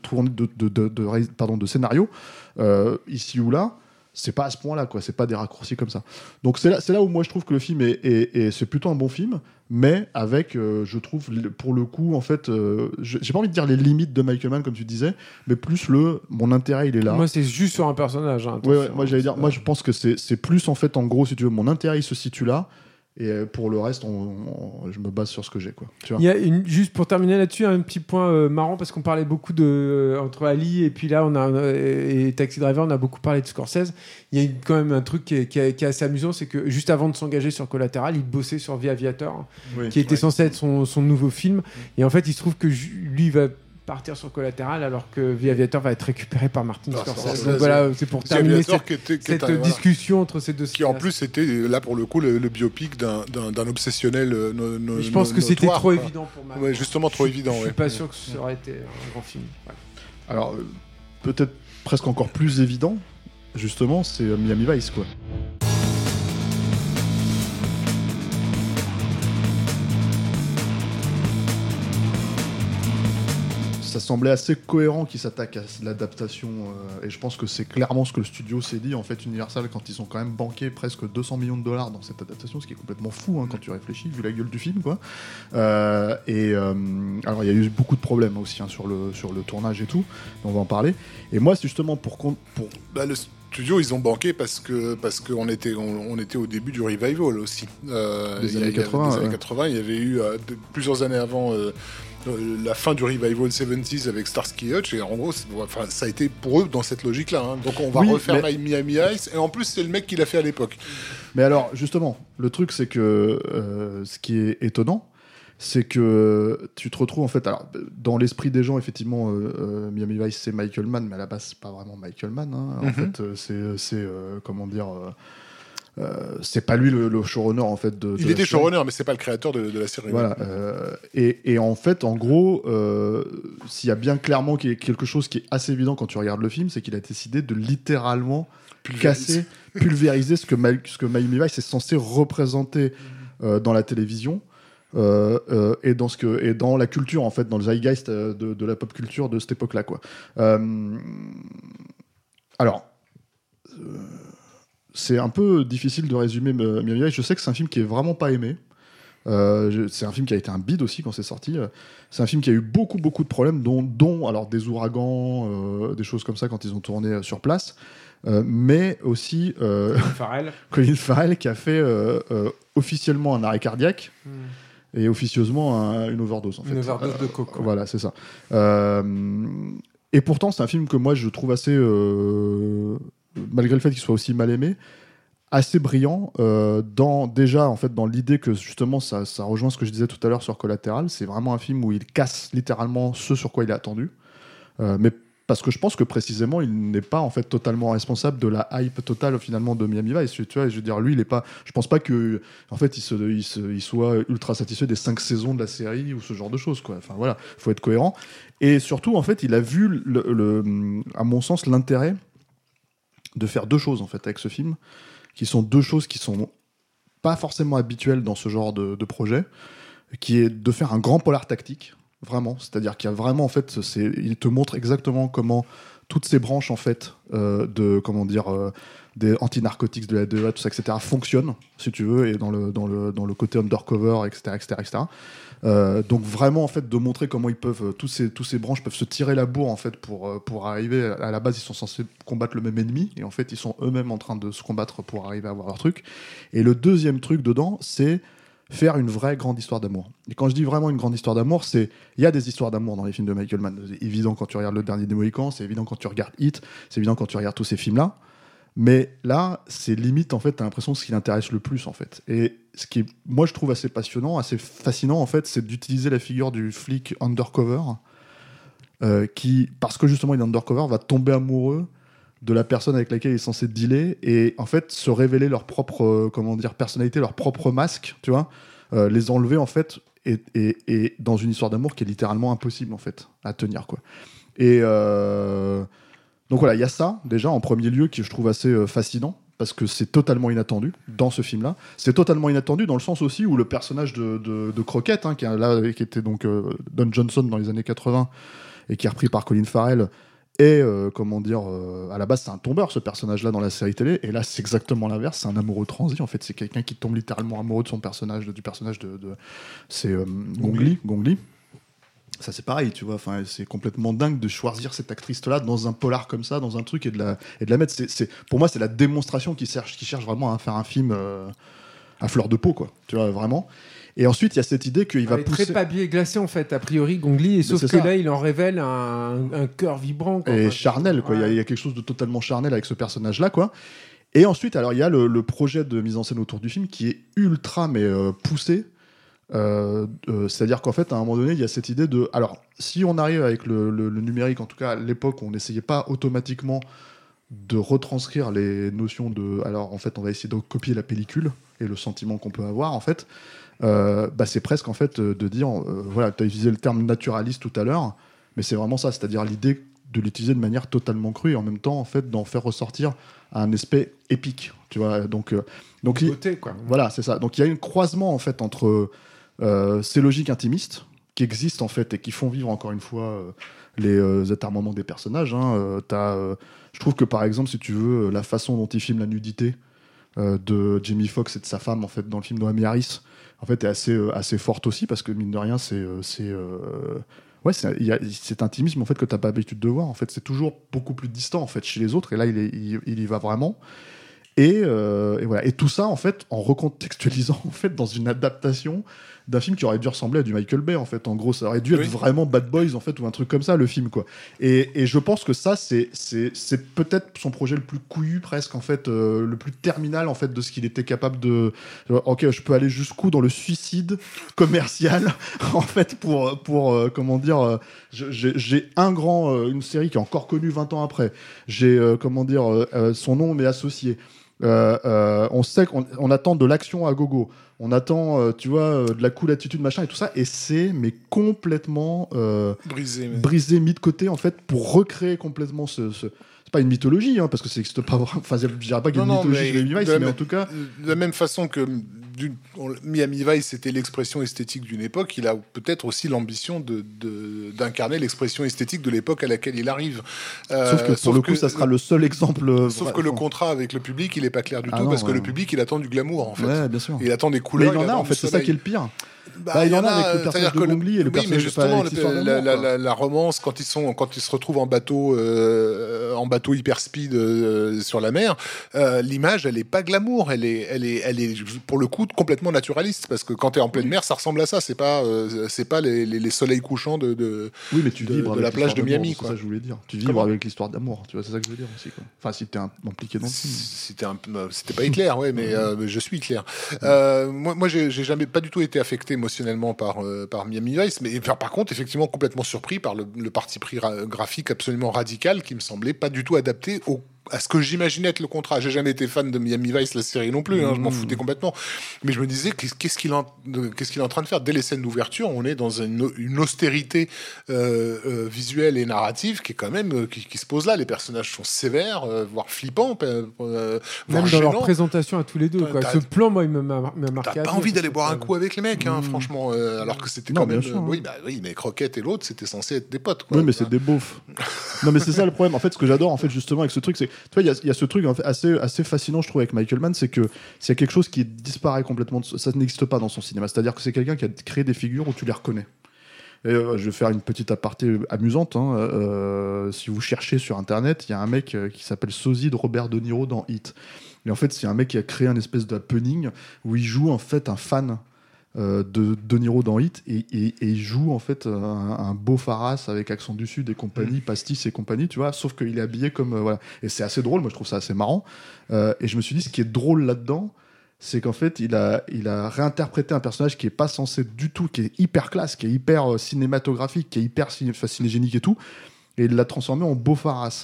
de scénario, ici ou là. C'est pas à ce point-là, quoi. C'est pas des raccourcis comme ça. Donc c'est là où moi je trouve que le film c'est plutôt un bon film, mais avec, je trouve, pour le coup, en fait, j'ai pas envie de dire les limites de Michael Mann, comme tu disais, mais plus mon intérêt, il est là. Moi, c'est juste sur un personnage. Hein, ouais, moi j'allais dire, moi je pense que c'est plus en fait, en gros, si tu veux, mon intérêt il se situe là. Et pour le reste, je me base sur ce que j'ai, quoi. Tu vois. Il y a juste pour terminer là-dessus, un petit point marrant, parce qu'on parlait beaucoup entre Ali et puis là, et Taxi Driver, on a beaucoup parlé de Scorsese. Il y a quand même un truc qui est assez amusant, c'est que juste avant de s'engager sur Collateral, il bossait sur The Aviator, qui était censé être son nouveau film. Et en fait, il se trouve que lui, il va partir sur Collateral, alors que The Aviator va être récupéré par Martin Scorsese. Donc voilà, c'est pour terminer cette discussion entre ces deux qui en plus était là pour le coup le biopic d'un obsessionnel. Je pense que c'était trop évident pour moi. Ouais, justement trop évident. Je suis pas sûr que ça aurait été un grand film. Ouais. Alors peut-être presque encore plus évident, justement, c'est Miami Vice, quoi. Ça semblait assez cohérent qu'ils s'attaquent à l'adaptation, et je pense que c'est clairement ce que le studio s'est dit, en fait, Universal, quand ils ont quand même banqué presque 200 millions de dollars dans cette adaptation, ce qui est complètement fou, hein, quand tu réfléchis, vu la gueule du film, quoi. Alors il y a eu beaucoup de problèmes aussi, hein, sur le tournage et tout, on va en parler. Et moi, c'est justement le studio, ils ont banqué parce qu'on était au début du revival aussi. Des années 80. Il y avait eu plusieurs années avant la fin du revival 70s avec Starsky Hutch, et en gros, ça a été pour eux dans cette logique-là. Hein. Donc on va refaire Miami Ice, et en plus c'est le mec qui l'a fait à l'époque. Mais alors, justement, le truc, c'est que ce qui est étonnant, c'est que tu te retrouves en fait, alors dans l'esprit des gens, effectivement, Miami Vice c'est Michael Mann, mais à la base c'est pas vraiment Michael Mann, hein. En fait, c'est comment dire, c'est pas lui le showrunner, en fait, il était showrunner, mais c'est pas le créateur de la série. Voilà. Et en fait, en gros, s'il y a bien clairement quelque chose qui est assez évident quand tu regardes le film, c'est qu'il a décidé de littéralement pulvériser ce que Miami Vice est censé représenter dans la télévision. Et dans la culture, en fait, dans le zeitgeist de la pop culture de cette époque-là, quoi. C'est un peu difficile de résumer Miami Vice. Je sais que c'est un film qui est vraiment pas aimé. C'est un film qui a été un bide aussi quand c'est sorti. C'est un film qui a eu beaucoup de problèmes, dont alors des ouragans, des choses comme ça quand ils ont tourné sur place. Mais aussi Colin Farrell qui a fait officiellement un arrêt cardiaque. Et officieusement une overdose, en fait. Une overdose de coke. Voilà, c'est ça. Et pourtant, c'est un film que moi, je trouve assez, malgré le fait qu'il soit aussi mal aimé, assez brillant, déjà, en fait, dans l'idée que, justement, ça rejoint ce que je disais tout à l'heure sur Collateral. C'est vraiment un film où il casse littéralement ce sur quoi il est attendu. Mais parce que je pense que précisément il n'est pas en fait totalement responsable de la hype totale finalement de Miami Vice, tu vois. Je veux dire, lui il est pas, je pense pas que en fait il soit ultra satisfait des 5 saisons de la série ou ce genre de choses, quoi. Enfin voilà, faut être cohérent. Et surtout en fait il a vu à mon sens l'intérêt de faire deux choses en fait avec ce film, qui sont deux choses qui sont pas forcément habituelles dans ce genre de projet, qui est de faire un grand polar tactique. Vraiment, c'est-à-dire qu'il y a vraiment en fait, il te montre exactement comment toutes ces branches en fait des anti-narcotiques de la DEA, tout ça, etc. fonctionnent, si tu veux, et dans le côté undercover, etc. Donc vraiment en fait de montrer comment ils peuvent tous ces branches peuvent se tirer la bourre en fait pour arriver à la base. Ils sont censés combattre le même ennemi et en fait ils sont eux-mêmes en train de se combattre pour arriver à avoir leur truc. Et le deuxième truc dedans, c'est faire une vraie grande histoire d'amour. Et quand je dis vraiment une grande histoire d'amour, il y a des histoires d'amour dans les films de Michael Mann. C'est évident quand tu regardes Le Dernier des Mohicans, c'est évident quand tu regardes Hit, c'est évident quand tu regardes tous ces films-là. Mais là, c'est limite, en fait, t'as l'impression que ce qui l'intéresse le plus, en fait. Et ce qui, moi, je trouve assez passionnant, assez fascinant, en fait, c'est d'utiliser la figure du flic undercover, qui, parce que justement il est undercover, va tomber amoureux de la personne avec laquelle il est censé dealer et en fait se révéler leur propre personnalité, leur propre masque, tu vois, les enlever en fait et dans une histoire d'amour qui est littéralement impossible en fait à tenir quoi. Et donc voilà, il y a ça déjà en premier lieu qui je trouve assez fascinant parce que c'est totalement inattendu dans ce film-là. C'est totalement inattendu dans le sens aussi où le personnage de Crockett, hein, qui était donc Don Johnson dans les années 80 et qui est repris par Colin Farrell. Et à la base c'est un tombeur ce personnage-là dans la série télé, et là c'est exactement l'inverse, c'est un amoureux transi en fait, c'est quelqu'un qui tombe littéralement amoureux de son personnage, du personnage de c'est Gong Li. Ça c'est pareil, tu vois, enfin c'est complètement dingue de choisir cette actrice-là dans un polar comme ça, dans un truc et de la mettre. Pour moi c'est la démonstration qui cherche vraiment à faire un film à fleur de peau quoi, tu vois vraiment. Et ensuite, il y a cette idée qu'il va pousser... très papier glacé, en fait, a priori, Gong Li, et sauf que là, il en révèle un cœur vibrant. Quoi. Et charnel, quoi. Ouais. Il y a quelque chose de totalement charnel avec ce personnage-là, quoi. Et ensuite, alors, il y a le projet de mise en scène autour du film qui est ultra, poussé. C'est-à-dire qu'en fait, à un moment donné, il y a cette idée de... Alors, si on arrive avec le numérique, en tout cas, à l'époque, on n'essayait pas automatiquement de retranscrire les notions de... Alors, en fait, on va essayer de copier la pellicule et le sentiment qu'on peut avoir, en fait... c'est presque en fait de dire voilà, tu as utilisé le terme naturaliste tout à l'heure, mais c'est vraiment ça, c'est-à-dire l'idée de l'utiliser de manière totalement crue et en même temps en fait d'en faire ressortir un aspect épique, tu vois, donc beauté, quoi. Voilà, c'est ça, donc il y a un croisement en fait entre ces logiques intimistes qui existent en fait et qui font vivre encore une fois les atermoiements des personnages, hein. Je trouve que par exemple si tu veux la façon dont il filme la nudité de Jamie Foxx et de sa femme en fait dans le film de Amy Harris en fait est assez forte aussi parce que mine de rien il y a cet intimisme en fait que t'as pas l'habitude de voir en fait, c'est toujours beaucoup plus distant en fait chez les autres et là il y va vraiment et voilà, et tout ça en fait en recontextualisant en fait dans une adaptation d'un film qui aurait dû ressembler à du Michael Bay en fait, en gros ça aurait dû être vraiment Bad Boys en fait ou un truc comme ça le film quoi, et je pense que ça c'est peut-être son projet le plus couillu presque en fait, le plus terminal en fait de ce qu'il était capable de ok je peux aller jusqu'où dans le suicide commercial en fait pour comment dire j'ai une série qui est encore connue 20 ans après, j'ai son nom m'est associé. On sait qu'on attend de l'action à gogo, on attend tu vois de la cool attitude machin et tout ça, et c'est complètement brisé mis de côté en fait pour recréer complètement c'est pas une mythologie hein, parce que ça n'existe pas vraiment, enfin je dirais pas qu'il y a une mythologie chez Miami Vice, mais en tout cas de la même façon que Miami Vice c'était l'expression esthétique d'une époque, il a peut-être aussi l'ambition d'incarner l'expression esthétique de l'époque à laquelle il arrive. Sauf que pour le coup ça sera le seul exemple. Sauf que le contrat avec le public il est pas clair du tout, parce que le public il attend du glamour en fait. Ouais, bien sûr. Il attend des couleurs. Mais il en a en fait, c'est ça qui est le pire. Il y en a avec le personnage de Gong Li et le personnage justement la romance quand ils se retrouvent en bateau hyper speed sur la mer, l'image elle est pas glamour, elle est pour le coup complètement naturaliste, parce que quand t'es en pleine mer ça ressemble à ça, c'est pas les soleils couchants de la plage de Miami quoi. C'est ça que je voulais dire, tu vibres avec l'histoire d'amour, tu vois, c'est ça que je veux dire aussi quoi. Enfin si t'es impliqué dans le film. C'était pas Hitler ouais, mais je suis Hitler. Moi j'ai jamais pas du tout été affecté émotionnellement par Miami Vice, mais par contre effectivement complètement surpris par le parti pris graphique absolument radical qui me semblait pas du tout adapté à ce que j'imaginais être le contrat. J'ai jamais été fan de Miami Vice, la série non plus, je m'en foutais complètement. Mais je me disais, qu'est-ce qu'il est en train de faire? Dès les scènes d'ouverture, on est dans une austérité visuelle et narrative qui est quand même qui se pose là. Les personnages sont sévères, voire flippants, voire même gênants. Dans leur présentation à tous les deux. Quoi. Ce plan, moi, il m'a marqué. T'as pas envie d'aller boire un coup avec les mecs, franchement, alors que c'était quand même... Oui, mais Croquette et l'autre, c'était censé être des potes. Quoi. Oui, mais c'est des beaufs. Non, mais c'est ça le problème. En fait, ce que j'adore, en fait, justement, avec ce truc, c'est tu vois, il y a ce truc en fait, assez fascinant, je trouve, avec Michael Mann, c'est que s'il y a quelque chose qui disparaît complètement, ça n'existe pas dans son cinéma. C'est-à-dire que c'est quelqu'un qui a créé des figures où tu les reconnais. Et, je vais faire une petite aparté amusante. Si vous cherchez sur Internet, il y a un mec qui s'appelle Sosie de Robert De Niro dans Hit. Et en fait, c'est un mec qui a créé un espèce d'happening où il joue en fait un fan de Niro dans Hit, et il joue en fait un beau Faras avec accent du Sud et compagnie, pastis et compagnie, tu vois, sauf qu'il est habillé comme voilà, et c'est assez drôle, moi je trouve ça assez marrant, et je me suis dit ce qui est drôle là-dedans, c'est qu'en fait il a réinterprété un personnage qui est pas censé du tout, qui est hyper classe, qui est hyper cinématographique, qui est hyper cinégénique et tout, et il l'a transformé en beau Faras.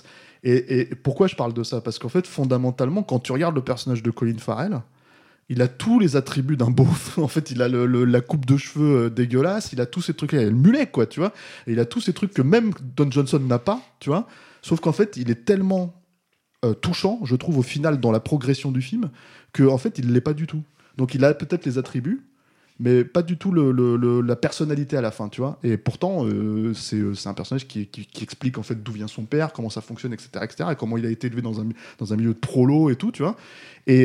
Et pourquoi je parle de ça ? Parce qu'en fait, fondamentalement, quand tu regardes le personnage de Colin Farrell, il a tous les attributs d'un beauf. En fait, il a la coupe de cheveux dégueulasse, il a tous ces trucs-là, il a le mulet, quoi, tu vois. Et il a tous ces trucs que même Don Johnson n'a pas, tu vois. Sauf qu'en fait, il est tellement touchant, je trouve, au final, dans la progression du film, qu'en fait, il ne l'est pas du tout. Donc, il a peut-être les attributs, mais pas du tout la personnalité à la fin, tu vois. Et pourtant, c'est un personnage qui explique en fait d'où vient son père, comment ça fonctionne, etc., et comment il a été élevé dans un milieu de prolo et tout, tu vois. Et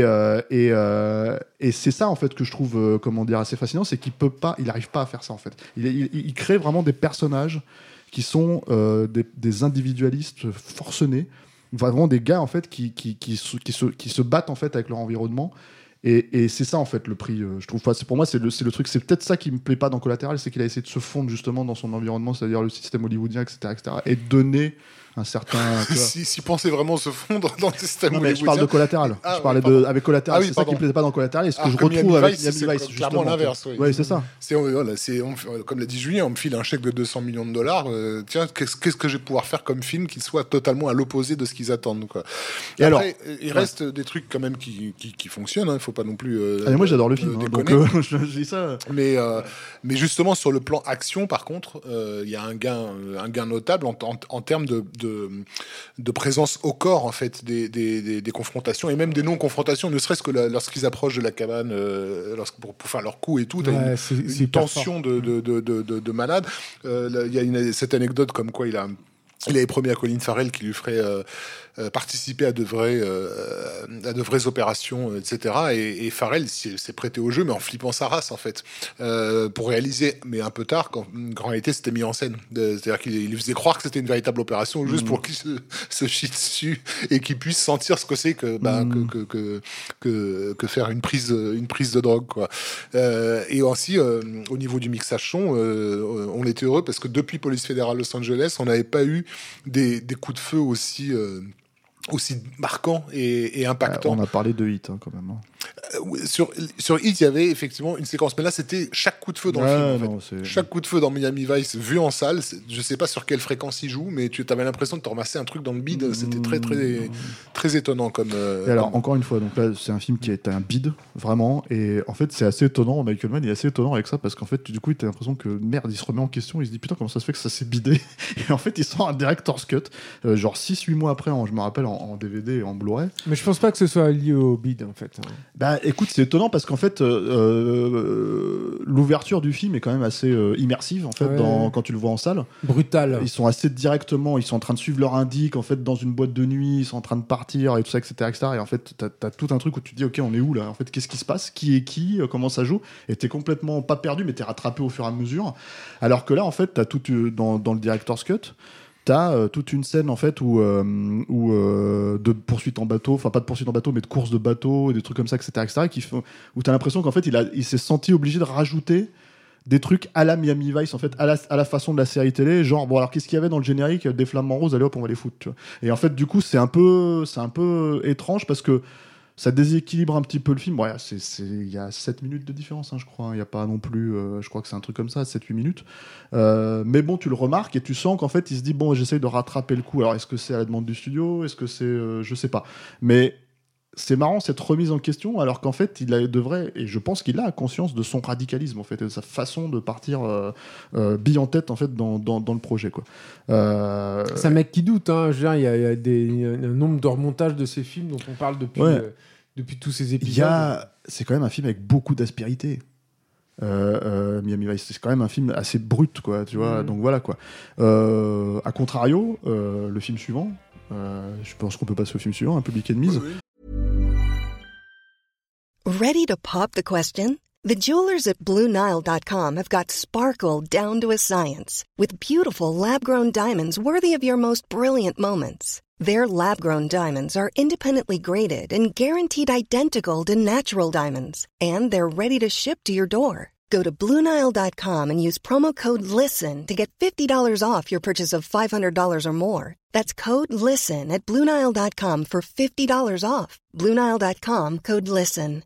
c'est ça en fait que je trouve assez fascinant, c'est qu'il n'arrive pas à faire ça en fait. Il crée vraiment des personnages qui sont des individualistes forcenés, vraiment des gars en fait qui se battent en fait avec leur environnement. Et c'est ça en fait le prix, je trouve. Pour moi, c'est le truc. C'est peut-être ça qui me plaît pas dans Collateral, c'est qu'il a essayé de se fondre justement dans son environnement, c'est-à-dire le système hollywoodien, etc., et donner un certain. S'il pensait vraiment se fondre dans le système hollywoodien. Je parle de Collateral. Je parlais avec Collateral. C'est ça qui me plaisait pas dans Collateral. Et ce que je retrouve avec Miami Vice, clairement l'inverse. Oui, c'est ça. Comme l'a dit Julien, on me file un chèque de $200 millions. Tiens, qu'est-ce que je vais pouvoir faire comme film qui soit totalement à l'opposé de ce qu'ils attendent, quoi. Et après, il reste des trucs quand même qui fonctionnent. Il faut pas non plus. Moi, j'adore le film. Donc, je dis ça. Mais justement, sur le plan action, par contre, il y a un gain notable en termes de présence au corps, en fait, des confrontations et même des non-confrontations, ne serait-ce que lorsqu'ils approchent de la cabane, pour faire leur coup et tout. T'as une tension de malade. Il y a cette anecdote comme quoi il avait promis à Colin Farrell qu'il lui ferait participer à de vraies opérations, etc. Et Farrell s'est prêté au jeu, mais en flippant sa race, en fait, pour réaliser, mais un peu tard, quand en réalité c'était mis en scène. C'est-à-dire qu'il lui faisait croire que c'était une véritable opération, juste pour qu'il se chie dessus et qu'il puisse sentir ce que c'est que faire une prise de drogue, quoi. Et aussi, au niveau du mixage son, on était heureux parce que depuis Police fédérale Los Angeles, on n'avait pas eu des coups de feu aussi marquant et impactant. On a parlé de Hit quand même. Sur Hit, il y avait effectivement une séquence, mais là c'était chaque coup de feu dans le film. En fait. Chaque coup de feu dans Miami Vice vu en salle, je sais pas sur quelle fréquence il joue, mais tu avais l'impression de te ramasser un truc dans le bide. C'était très très très étonnant comme. Et alors encore une fois, donc là c'est un film qui est un bide vraiment, et en fait c'est assez étonnant. Michael Mann est assez étonnant avec ça parce qu'en fait du coup tu as l'impression que merde, il se remet en question, il se dit putain comment ça se fait que ça s'est bidé, et en fait il sort un director's cut genre 6-8 mois après, je me rappelle en DVD et en Blu-ray. Mais je pense pas que ce soit lié au bide en fait. Bah écoute, c'est étonnant parce qu'en fait l'ouverture du film est quand même assez immersive en fait quand tu le vois en salle. Brutal. Ils sont assez directement, ils sont en train de suivre leur indique en fait dans une boîte de nuit, ils sont en train de partir et tout ça, etc. Et en fait t'as tout un truc où tu te dis ok, on est où là en fait, qu'est-ce qui se passe, qui est qui, comment ça joue, et t'es complètement pas perdu mais t'es rattrapé au fur et à mesure. Alors que là en fait t'as tout dans le director's cut. T'as toute une scène en fait où de poursuite en bateau, enfin pas de poursuite en bateau mais de course de bateau et des trucs comme ça, etc. Où t'as l'impression qu'en fait il s'est senti obligé de rajouter des trucs à la Miami Vice en fait, à la façon de la série télé, genre bon alors qu'est-ce qu'il y avait dans le générique des flamants roses, allez hop on va les foutre, tu vois. Et en fait du coup c'est un peu étrange parce que ça déséquilibre un petit peu le film. Il y a 7 minutes de différence, je crois. Il n'y a pas non plus... je crois que c'est un truc comme ça, 7-8 minutes. Mais bon, tu le remarques et tu sens qu'en fait, il se dit, bon, j'essaye de rattraper le coup. Alors, est-ce que c'est à la demande du studio ? Est-ce que c'est... je sais pas. Mais c'est marrant, cette remise en question, alors qu'en fait, il devrait... Et je pense qu'il a conscience de son radicalisme, en fait, et de sa façon de partir bille en tête, en fait, dans le projet, quoi. C'est un mec qui doute, hein. Je veux dire, il y a un nombre de remontages de ces films dont on parle depuis tous ces épisodes. C'est quand même un film avec beaucoup d'aspérité. Miami Vice, c'est quand même un film assez brut, quoi, tu vois. Donc voilà, quoi. A contrario, le film suivant, je pense qu'on peut passer au film suivant, un Public Enemies. Oui. Ready to pop the question? The jewelers at BlueNile.com have got sparkle down to a science with beautiful lab-grown diamonds worthy of your most brilliant moments. Their lab-grown diamonds are independently graded and guaranteed identical to natural diamonds, and they're ready to ship to your door. Go to BlueNile.com and use promo code LISTEN to get $50 off your purchase of $500 or more. That's code LISTEN at BlueNile.com for $50 off. BlueNile.com, code LISTEN.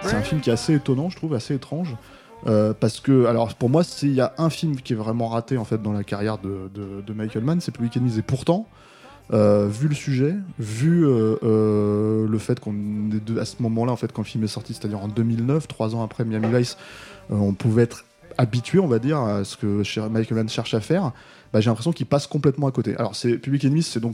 C'est un film qui est assez étonnant, je trouve, assez étrange. Parce que, alors pour moi, s'il y a un film qui est vraiment raté en fait dans la carrière de Michael Mann, c'est Public Enemies. Et pourtant, vu le sujet, vu le fait qu'on est à ce moment-là, en fait, quand le film est sorti, c'est-à-dire en 2009, 3 ans après Miami Vice, on pouvait être habitué, on va dire, à ce que Michael Mann cherche à faire. Bah, j'ai l'impression qu'il passe complètement à côté. Alors, c'est Public Enemies, c'est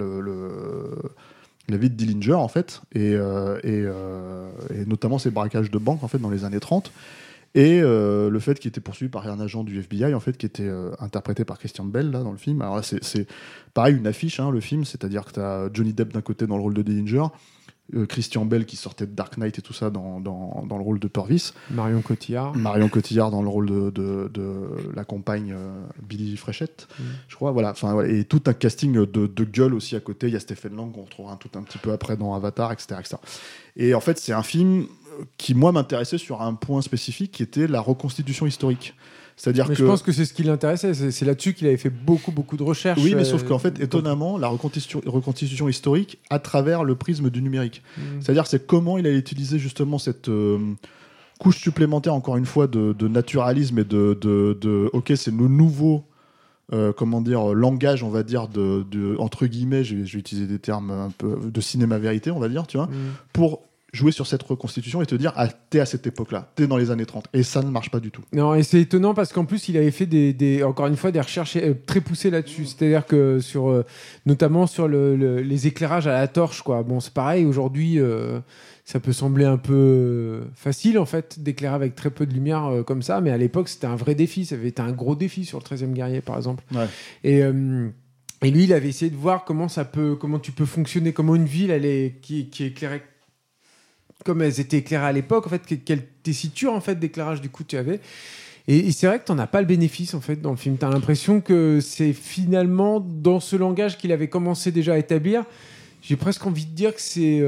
la vie de Dillinger en fait, et notamment ses braquages de banque en fait dans les années 30. Et le fait qu'il était poursuivi par un agent du FBI en fait qui était interprété par Christian Bale là dans le film. Alors là c'est pareil une affiche hein, le film, c'est-à-dire que t'as Johnny Depp d'un côté dans le rôle de Dillinger, Christian Bale qui sortait de Dark Knight et tout ça dans le rôle de Purvis, Marion Cotillard dans le rôle de la compagne Billy Frechette, je crois, voilà. Enfin ouais, et tout un casting de gueule aussi à côté. Il y a Stephen Lang qu'on retrouvera tout un petit peu après dans Avatar, etc. Et en fait c'est un film qui moi m'intéressait sur un point spécifique qui était la reconstitution historique. C'est-à-dire mais je pense que c'est ce qui l'intéressait, c'est là-dessus qu'il avait fait beaucoup de recherches. Oui, mais sauf qu'en fait, étonnamment, la reconstitution historique à travers le prisme du numérique. C'est-à-dire c'est comment il a utilisé justement cette couche supplémentaire, encore une fois, de naturalisme et de ok, c'est le nouveau langage, on va dire, entre guillemets, je vais utiliser des termes un peu de cinéma-vérité, on va dire, tu vois, pour jouer sur cette reconstitution et te dire t'es à cette époque-là, t'es dans les années 30, et ça ne marche pas du tout. Non, et c'est étonnant parce qu'en plus il avait fait encore une fois des recherches très poussées là-dessus, c'est-à-dire que notamment sur les éclairages à la torche, quoi. Bon, c'est pareil aujourd'hui, ça peut sembler un peu facile en fait d'éclairer avec très peu de lumière comme ça, mais à l'époque c'était un vrai défi, ça avait été un gros défi sur le 13e guerrier par exemple. Ouais. Et lui il avait essayé de voir comment tu peux fonctionner, comment une ville qui est éclairée comme elles étaient éclairées à l'époque, en fait, quelle tessiture en fait d'éclairage du coup tu avais. Et c'est vrai que t'en as pas le bénéfice en fait dans le film. T'as l'impression que c'est finalement dans ce langage qu'il avait commencé déjà à établir. J'ai presque envie de dire que c'est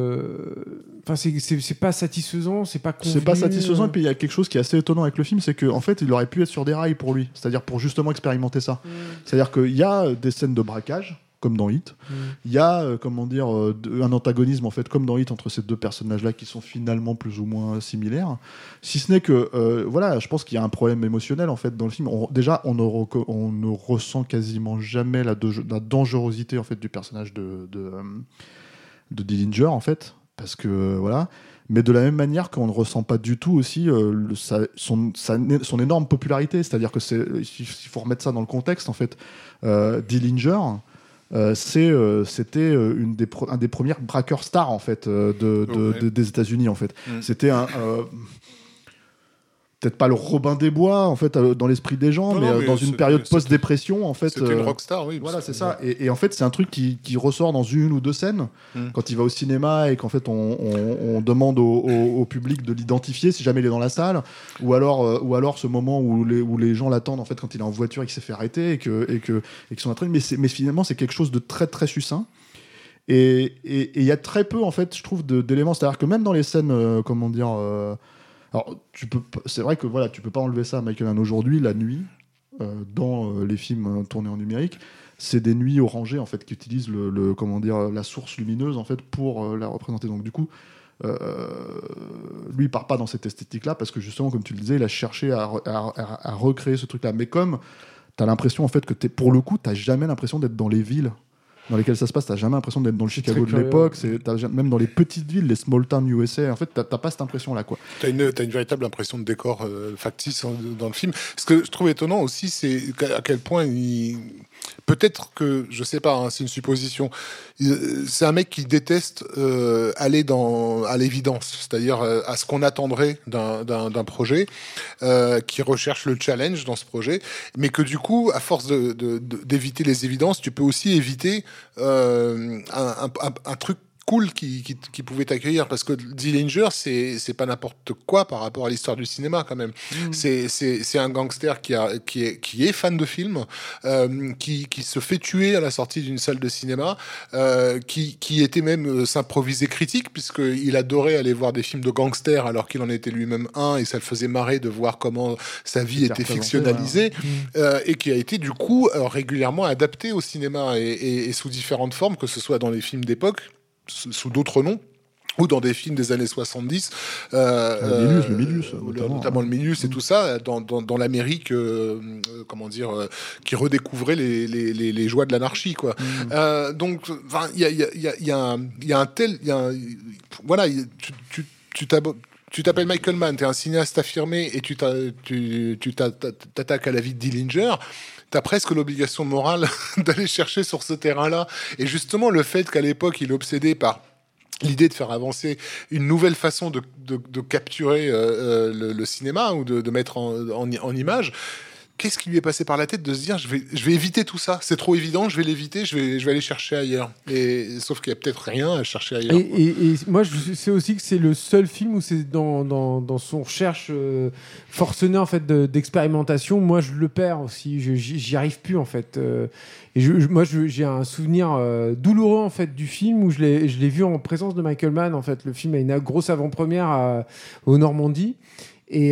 pas satisfaisant, c'est pas convenu. C'est pas satisfaisant, et puis il y a quelque chose qui est assez étonnant avec le film, c'est qu'en fait il aurait pu être sur des rails pour lui, c'est-à-dire pour justement expérimenter ça. C'est-à-dire qu'il y a des scènes de braquage comme dans Hit. Il y a un antagonisme en fait comme dans Hit entre ces deux personnages là qui sont finalement plus ou moins similaires, si ce n'est que je pense qu'il y a un problème émotionnel en fait dans le film. On ne ressent quasiment jamais la dangerosité en fait du personnage de Dillinger en fait, parce que voilà. Mais de la même manière qu'on ne ressent pas du tout aussi son énorme popularité, c'est-à-dire que il faut remettre ça dans le contexte en fait. Dillinger, c'était un des premiers braqueurs stars en fait des États-Unis en fait. C'était peut-être pas le Robin des Bois en fait dans l'esprit des gens, mais dans une période post-dépression en fait. C'était une rockstar, oui. Voilà, c'est ça. Et en fait, c'est un truc qui ressort dans une ou deux scènes quand il va au cinéma et qu'en fait on demande au public de l'identifier si jamais il est dans la salle, ou alors ce moment où les gens l'attendent en fait quand il est en voiture et qu'il s'est fait arrêter et qu'ils sont en train. Mais finalement, c'est quelque chose de très très succinct. Et il y a très peu en fait, je trouve, d'éléments. C'est-à-dire que même dans les scènes, alors, c'est vrai que voilà, tu peux pas enlever ça à Michael Mann aujourd'hui, la nuit, dans les films tournés en numérique, c'est des nuits orangées en fait qui utilisent la source lumineuse en fait pour la représenter. Donc du coup, lui il part pas dans cette esthétique-là parce que justement, comme tu le disais, il a cherché à recréer ce truc-là. Mais comme t'as l'impression en fait que pour le coup, t'as jamais l'impression d'être dans les villes dans lesquelles ça se passe, t'as jamais l'impression d'être dans le Chicago de l'époque, même dans les petites villes, les small towns USA, en fait, t'as pas cette impression-là, quoi. T'as une véritable impression de décor factice dans le film. Ce que je trouve étonnant aussi, c'est à quel point peut-être que, je sais pas, hein, c'est une supposition, c'est un mec qui déteste aller à l'évidence, c'est-à-dire à ce qu'on attendrait d'un projet, qui recherche le challenge dans ce projet, mais que du coup, à force d'éviter les évidences, tu peux aussi éviter un truc cool qui pouvait t'accueillir, parce que Dillinger c'est pas n'importe quoi par rapport à l'histoire du cinéma quand même. C'est un gangster qui est fan de films, qui se fait tuer à la sortie d'une salle de cinéma, qui était même s'improviser critique puisqu'il adorait aller voir des films de gangsters alors qu'il en était lui-même un, et ça le faisait marrer de voir comment sa vie était fictionnalisée, et qui a été du coup régulièrement adapté au cinéma et sous différentes formes, que ce soit dans les films d'époque, sous d'autres noms, ou dans des films des années 70, le Milius, notamment le Milius et tout ça, dans l'Amérique, qui redécouvrait les joies de l'anarchie, quoi. Donc, tu t'appelles Michael Mann, t'es un cinéaste affirmé et tu t'attaques à la vie de Dillinger. T'as presque l'obligation morale d'aller chercher sur ce terrain-là. Et justement, le fait qu'à l'époque, il est obsédé par l'idée de faire avancer une nouvelle façon de capturer le cinéma ou de mettre en image. Qu'est-ce qui lui est passé par la tête de se dire je vais éviter tout ça, c'est trop évident, je vais l'éviter, je vais aller chercher ailleurs. Sauf qu'il y a peut-être rien à chercher ailleurs. Et moi je sais aussi que c'est le seul film où c'est dans son recherche forcenée en fait d'expérimentation. Moi je le perds aussi, j'y arrive plus en fait. Et j'ai un souvenir douloureux en fait du film où je l'ai vu en présence de Michael Mann. En fait, le film a une grosse avant-première au Normandie et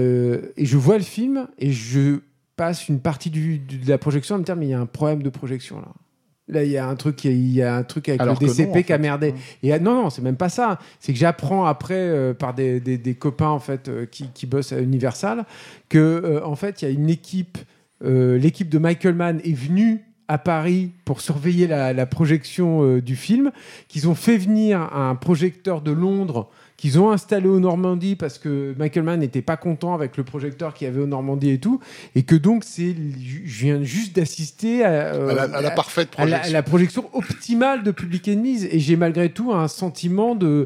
je vois le film et je passe une partie de la projection à me dire mais il y a un problème de projection là. Là, il y a un truc avec alors le DCP non, en fait. qui a merdé. Et non, c'est même pas ça. C'est que j'apprends après par des copains en fait qui bossent à Universal que en fait il y a une équipe, l'équipe de Michael Mann est venue à Paris pour surveiller la projection du film, qu'ils ont fait venir un projecteur de Londres qu'ils ont installé au Normandie parce que Michael Mann n'était pas content avec le projecteur qu'il y avait au Normandie et tout, et que donc je viens juste d'assister à la parfaite projection. À la projection optimale de Public Enemies, et j'ai malgré tout un sentiment de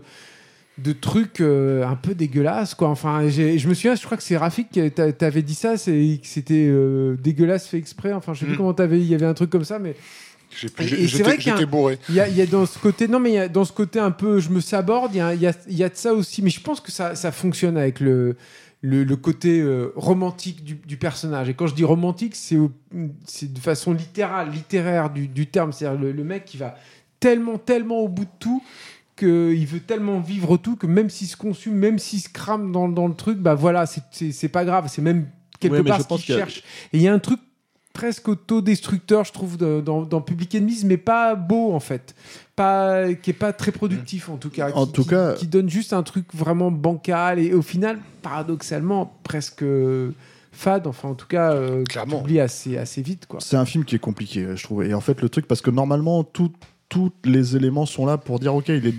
trucs un peu dégueulasses, quoi. Enfin, je me souviens, je crois que c'est Rafik qui t'avait dit ça, que c'était dégueulasse fait exprès. Enfin, je sais plus comment il y avait un truc comme ça, mais J'étais bourré. Il y a dans ce côté, non mais il y a dans ce côté un peu, je me saborde. Il y a de ça aussi, mais je pense que ça fonctionne avec le côté romantique du personnage. Et quand je dis romantique, c'est de façon littéraire du terme. C'est-à-dire le mec qui va tellement au bout de tout, qu'il veut tellement vivre tout, que même s'il se consume, même s'il se crame dans le truc, bah voilà, c'est pas grave. C'est même quelque part ce qu'il cherche. Et il y a un truc presque autodestructeur, je trouve, dans Public Enemies, mais pas beau en fait, qui est pas très productif en tout cas, qui donne juste un truc vraiment bancal et au final paradoxalement presque fade, enfin en tout cas t'oublies assez vite, quoi. C'est un film qui est compliqué, je trouve, et en fait le truc, parce que normalement tous les éléments sont là pour dire ok, il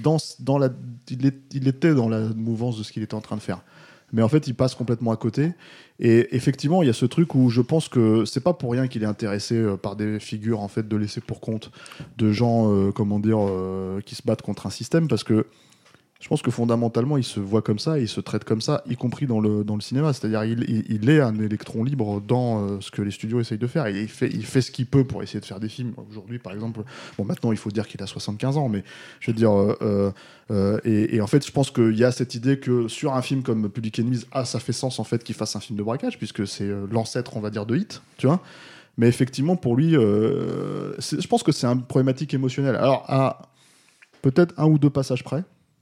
était dans la mouvance de ce qu'il était en train de faire. Mais en fait, il passe complètement à côté. Et effectivement, il y a ce truc où je pense que c'est pas pour rien qu'il est intéressé par des figures en fait de laisser pour compte, de gens qui se battent contre un système, parce que je pense que fondamentalement, il se voit comme ça, il se traite comme ça, y compris dans le cinéma. C'est-à-dire, il est un électron libre dans ce que les studios essayent de faire. Et il fait ce qu'il peut pour essayer de faire des films. Aujourd'hui, par exemple, bon, maintenant, il faut dire qu'il a 75 ans, mais je veux dire, et en fait, je pense qu'il y a cette idée que sur un film comme Public Enemies, ça fait sens en fait qu'il fasse un film de braquage, puisque c'est l'ancêtre, on va dire, de Hit, tu vois. Mais effectivement, pour lui, je pense que c'est une problématique émotionnelle. Alors, à peut-être un ou deux passages près.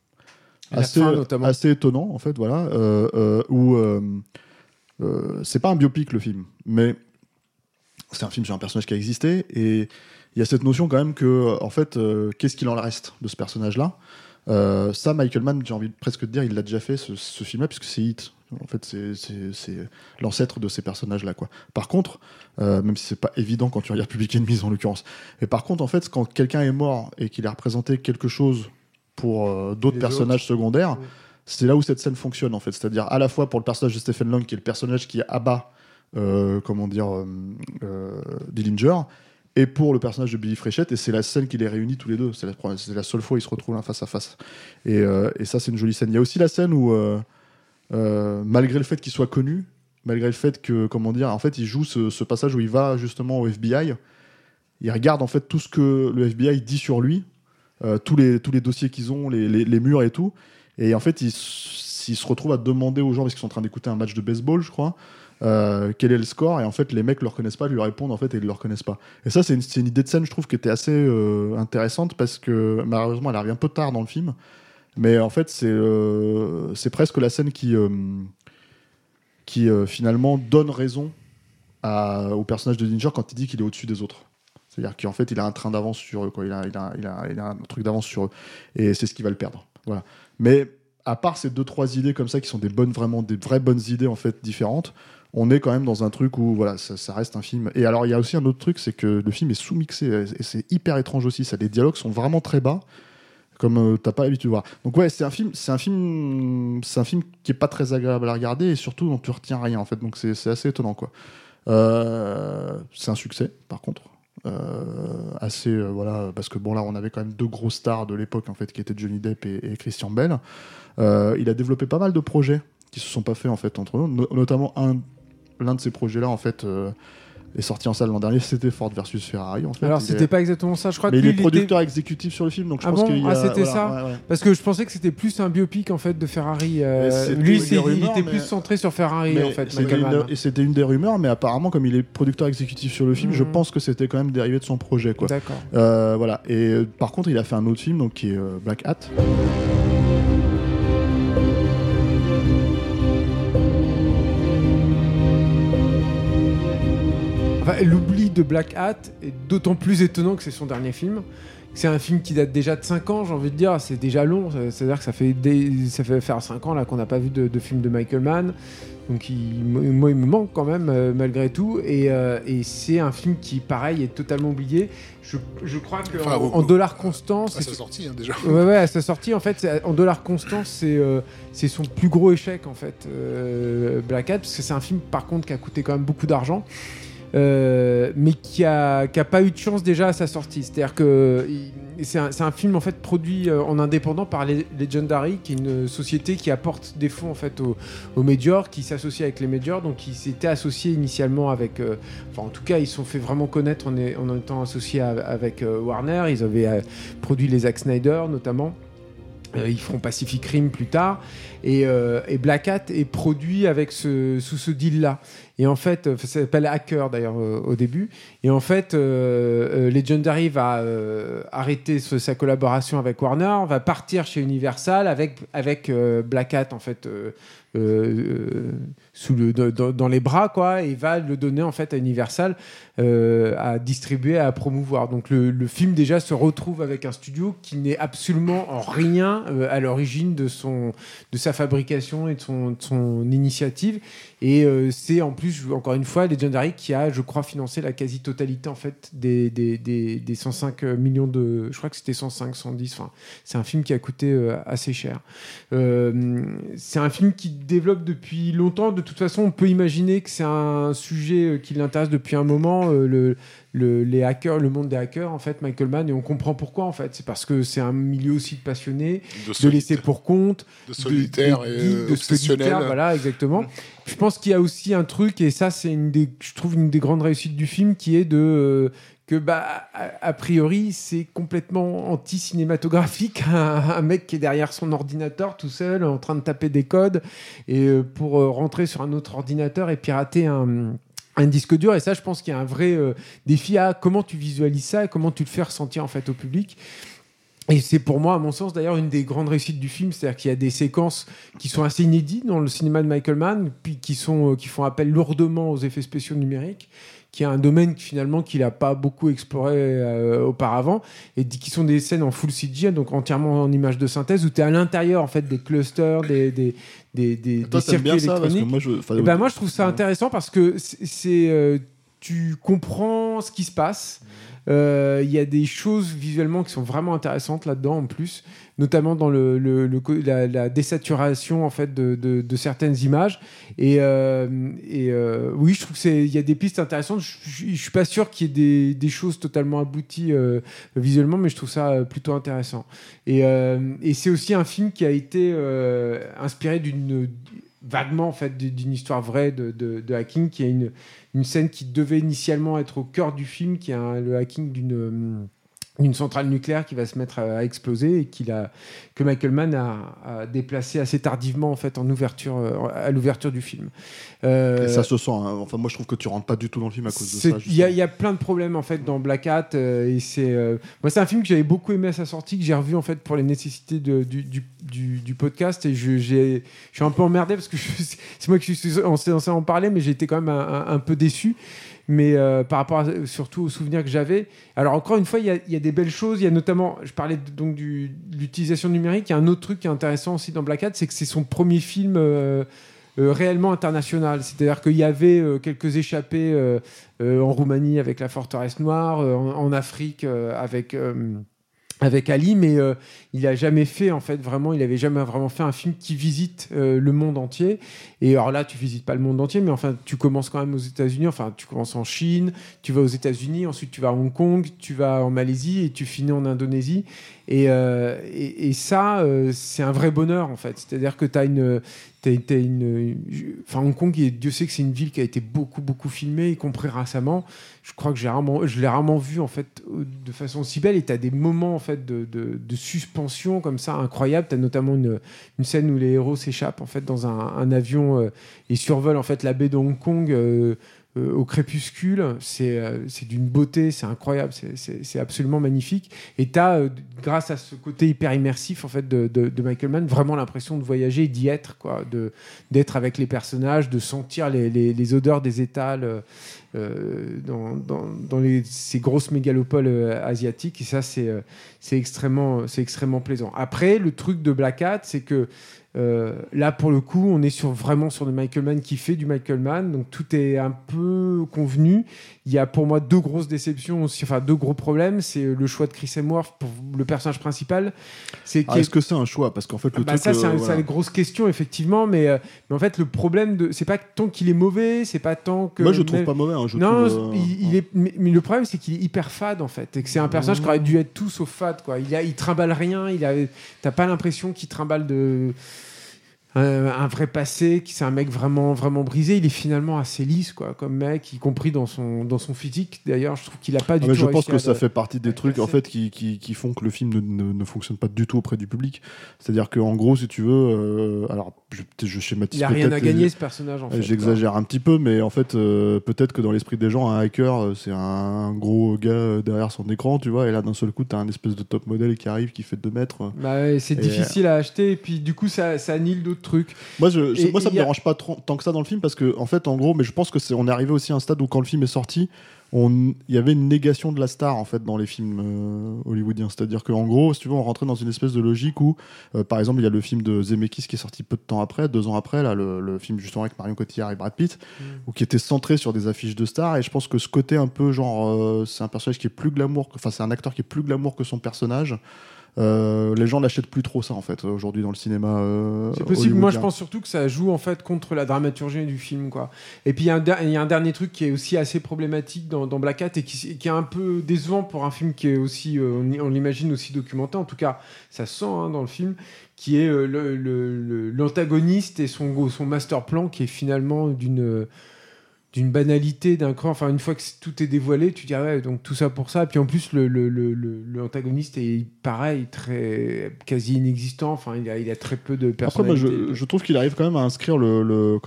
Assez étonnant en fait, voilà, où c'est pas un biopic le film, mais c'est un film sur un personnage qui a existé, et il y a cette notion quand même que en fait qu'est-ce qu'il en reste de ce personnage là. Ça, Michael Mann, j'ai envie presque de dire, il l'a déjà fait ce film là, puisque c'est Hit, en fait c'est l'ancêtre de ces personnages là, quoi. Par contre, même si c'est pas évident quand tu regardes Public Enemies en l'occurrence, mais par contre en fait quand quelqu'un est mort et qu'il a représenté quelque chose pour d'autres personnages secondaires, c'est là où cette scène fonctionne en fait. C'est-à-dire à la fois pour le personnage de Stephen Lang, qui est le personnage qui abat Dillinger, et pour le personnage de Billy Fréchette, et c'est la scène qui les réunit tous les deux. C'est la seule fois où ils se retrouvent face à face. Et ça, c'est une jolie scène. Il y a aussi la scène où, malgré le fait qu'il soit connu, malgré le fait que, en fait, il joue ce passage où il va justement au FBI, il regarde en fait tout ce que le FBI dit sur lui, tous les dossiers qu'ils ont, les murs et tout, et en fait il se retrouve à demander aux gens, parce qu'ils sont en train d'écouter un match de baseball, je crois, quel est le score, et en fait les mecs le reconnaissent pas, lui répondent en fait, et ils le reconnaissent pas. Et ça, c'est une idée de scène, je trouve, qui était assez intéressante, parce que malheureusement elle arrive un peu tard dans le film, mais en fait c'est presque la scène qui finalement donne raison au personnage de Dillinger quand il dit qu'il est au-dessus des autres. C'est-à-dire qu'en fait, il a un train d'avance sur eux, quoi. Il a un truc d'avance sur eux. Et c'est ce qui va le perdre. Voilà. Mais à part ces 2-3 idées comme ça qui sont vraiment des vraies bonnes idées en fait différentes, on est quand même dans un truc où voilà, ça reste un film. Et alors il y a aussi un autre truc, c'est que le film est sous-mixé et c'est hyper étrange aussi. Ça, les dialogues sont vraiment très bas, comme t'as pas l'habitude de voir. Donc ouais, c'est un film qui est pas très agréable à regarder et surtout dont tu retiens rien en fait. Donc c'est assez étonnant quoi. C'est un succès par contre. Voilà, parce que bon là on avait quand même 2 gros stars de l'époque en fait qui étaient Johnny Depp et Christian Bale. Il a développé pas mal de projets qui se sont pas faits en fait entre eux, notamment l'un de ces projets là en fait est sorti en salle l'an dernier, c'était Ford versus Ferrari en fait. Alors c'était pas exactement ça, je crois mais que il lui, est producteur exécutif sur le film, donc je pense qu'il y a... c'était voilà, ça ouais. Parce que je pensais que c'était plus un biopic en fait de Ferrari. Lui, il était plus centré sur Ferrari en fait. Et c'était une des rumeurs, mais apparemment comme il est producteur exécutif sur le film, je pense que c'était quand même dérivé de son projet quoi. D'accord. Voilà. Et par contre il a fait un autre film donc qui est Black Hat. Enfin, l'oubli de Black Hat est d'autant plus étonnant que c'est son dernier film. C'est un film qui date déjà de 5 ans, j'ai envie de dire. C'est déjà long. C'est-à-dire que ça fait faire 5 ans là, qu'on n'a pas vu de film de Michael Mann. Donc moi, il me manque quand même, malgré tout. Et c'est un film qui, pareil, est totalement oublié. Je crois qu'en dollars constants... À sa sortie, déjà. Ouais, à sa sortie, en fait, en dollars constants, c'est son plus gros échec, en fait, Black Hat. Parce que c'est un film, par contre, qui a coûté quand même beaucoup d'argent. Mais qui a pas eu de chance déjà à sa sortie. C'est-à-dire que c'est un film en fait produit en indépendant par Legendary, qui est une société qui apporte des fonds en fait aux majors, qui s'associe avec les majors. Donc ils s'étaient associés initialement avec, en tout cas ils se sont fait vraiment connaître en étant associés avec Warner. Ils avaient produit les Zack Snyder notamment. Ils feront Pacific Rim plus tard et Black Hat est produit avec sous ce deal là et en fait ça s'appelle Hacker d'ailleurs au début et en fait Legendary va arrêter sa collaboration avec Warner, va partir chez Universal avec Black Hat en fait dans les bras quoi, et va le donner en fait à Universal à distribuer, à promouvoir. Donc le film déjà se retrouve avec un studio qui n'est absolument en rien à l'origine de sa fabrication et de son initiative, et c'est en plus encore une fois Legendary qui a, je crois, financé la quasi-totalité en fait des 105 millions de, je crois que c'était 105, 110, enfin c'est un film qui a coûté assez cher. C'est un film qui développe depuis longtemps. De toute façon, on peut imaginer que c'est un sujet qui l'intéresse depuis un moment, les hackers, le monde des hackers, en fait, Michael Mann, et on comprend pourquoi, en fait. C'est parce que c'est un milieu aussi de passionnés, de laissés pour compte, de solitaires et obsessionnels. Voilà, exactement. Je pense qu'il y a aussi un truc, et ça, c'est je trouve une des grandes réussites du film, qui est que a priori c'est complètement anti-cinématographique, un mec qui est derrière son ordinateur tout seul en train de taper des codes et pour rentrer sur un autre ordinateur et pirater un disque dur. Et ça, je pense qu'il y a un vrai défi à comment tu visualises ça et comment tu le fais ressentir en fait au public. Et c'est pour moi, à mon sens, d'ailleurs, une des grandes réussites du film, c'est-à-dire qu'il y a des séquences qui sont assez inédites dans le cinéma de Michael Mann, puis qui font appel lourdement aux effets spéciaux numériques, qui est un domaine finalement qu'il n'a pas beaucoup exploré auparavant, et qui sont des scènes en full CGI, donc entièrement en images de synthèse, où tu es à l'intérieur en fait des clusters, des circuits électroniques. Moi, je trouve ça intéressant parce que tu comprends ce qui se passe. Il y a des choses visuellement qui sont vraiment intéressantes là-dedans en plus, notamment dans la désaturation en fait de certaines images, et oui, je trouve qu'il y a des pistes intéressantes. Je suis pas sûr qu'il y ait des choses totalement abouties visuellement, mais je trouve ça plutôt intéressant, et c'est aussi un film qui a été inspiré vaguement en fait d'une histoire vraie de hacking, qui est une scène qui devait initialement être au cœur du film, qui est le hacking d'une centrale nucléaire qui va se mettre à exploser, et que Michael Mann a déplacé assez tardivement en fait à l'ouverture du film. Et ça se sent, hein. Enfin, moi je trouve que tu rentres pas du tout dans le film à cause de ça. Il y a plein de problèmes en fait dans Black Hat, et moi c'est un film que j'avais beaucoup aimé à sa sortie, que j'ai revu en fait pour les nécessités du podcast, et je suis un peu emmerdé parce que c'est moi qui suis censé en parler, mais j'ai été quand même un peu déçu. mais par rapport surtout aux souvenirs que j'avais. Alors encore une fois, il y a des belles choses. Il y a notamment, je parlais donc de l'utilisation numérique. Il y a un autre truc qui est intéressant aussi dans Black Hat, c'est que c'est son premier film réellement international. C'est-à-dire qu'il y avait quelques échappées en Roumanie avec la forteresse noire, en Afrique avec Ali, mais il a jamais fait en fait vraiment, il avait jamais vraiment fait un film qui visite le monde entier. Et alors là, tu visites pas le monde entier, mais enfin, tu commences quand même aux États-Unis. Enfin, tu commences en Chine, tu vas aux États-Unis, ensuite tu vas à Hong Kong, tu vas en Malaisie et tu finis en Indonésie. Et ça, c'est un vrai bonheur en fait. C'est-à-dire que t'as une enfin, Hong Kong, Dieu sait que c'est une ville qui a été beaucoup filmée, y compris récemment. Je crois que je l'ai rarement vu en fait de façon aussi belle. Et t'as des moments en fait de suspension comme ça incroyables. T'as notamment une scène où les héros s'échappent en fait dans un avion et survolent en fait la baie de Hong Kong au crépuscule. C'est d'une beauté, c'est incroyable, c'est absolument magnifique. Et t'as grâce à ce côté hyper immersif en fait de Michael Mann, vraiment l'impression de voyager et d'y être, quoi, d'être avec les personnages, de sentir les odeurs des étals dans ces grosses mégalopoles asiatiques. Et ça, c'est extrêmement plaisant. Après, le truc de Black Hat, c'est que là, pour le coup, on est vraiment sur du Michael Mann qui fait du Michael Mann, donc tout est un peu convenu. Il y a pour moi deux grosses déceptions aussi, enfin deux gros problèmes. C'est le choix de Chris Hemsworth pour le personnage principal. Est-ce que c'est un choix? Parce qu'en fait, le truc, ça, c'est une grosse question, effectivement, mais en fait, le problème, c'est pas tant qu'il est mauvais, c'est pas tant que. Moi, je trouve pas mauvais. Mais le problème, c'est qu'il est hyper fade, en fait, et que c'est un personnage qui aurait dû être tout sauf fade, quoi. Il trimballe rien, t'as pas l'impression qu'il trimballe un vrai passé, qui c'est un mec vraiment brisé. Il est finalement assez lisse, quoi, comme mec, y compris dans son physique. D'ailleurs, je trouve qu'il a pas du tout. Je pense que ça fait partie des trucs en fait qui font que le film ne fonctionne pas du tout auprès du public. C'est-à-dire que en gros, si tu veux, alors je schématise. Il a rien à gagner, ce personnage. En fait, j'exagère un petit peu, mais en fait, peut-être que dans l'esprit des gens, un hacker, c'est un gros gars derrière son écran, tu vois. Et là, d'un seul coup, t'as un espèce de top modèle qui arrive, qui fait 2 mètres. Bah, c'est difficile à acheter, et puis du coup, ça annule d'autres trucs. Moi, ça me dérange pas tant que ça dans le film, parce que en fait, en gros, mais je pense que on est arrivé aussi à un stade où quand le film est sorti, il y avait une négation de la star en fait dans les films hollywoodiens. C'est-à-dire qu'en gros, si tu veux, on rentrait dans une espèce de logique où, par exemple, il y a le film de Zemeckis qui est sorti peu de temps après, 2 ans après, là, le film justement avec Marion Cotillard et Brad Pitt, ou qui était centré sur des affiches de stars. Et je pense que ce côté un peu genre, c'est un personnage qui est plus glamour, enfin c'est un acteur qui est plus glamour que son personnage. Les gens n'achètent plus trop ça en fait aujourd'hui dans le cinéma. C'est possible. Moi, je pense surtout que ça joue en fait contre la dramaturgie du film, quoi. Et puis il y a un dernier truc qui est aussi assez problématique dans Black Hat et qui est un peu décevant pour un film qui est aussi, on l'imagine aussi documenté. En tout cas, ça se sent dans le film, qui est l'antagoniste et son master plan qui est finalement d'une banalité, d'un cran. Enfin, une fois que tout est dévoilé, tu dis ouais, donc tout ça pour ça. Et puis en plus, l'antagoniste est pareil, quasi inexistant. Enfin, il a très peu de personnalité. Après, moi, je trouve qu'il arrive quand même à inscrire le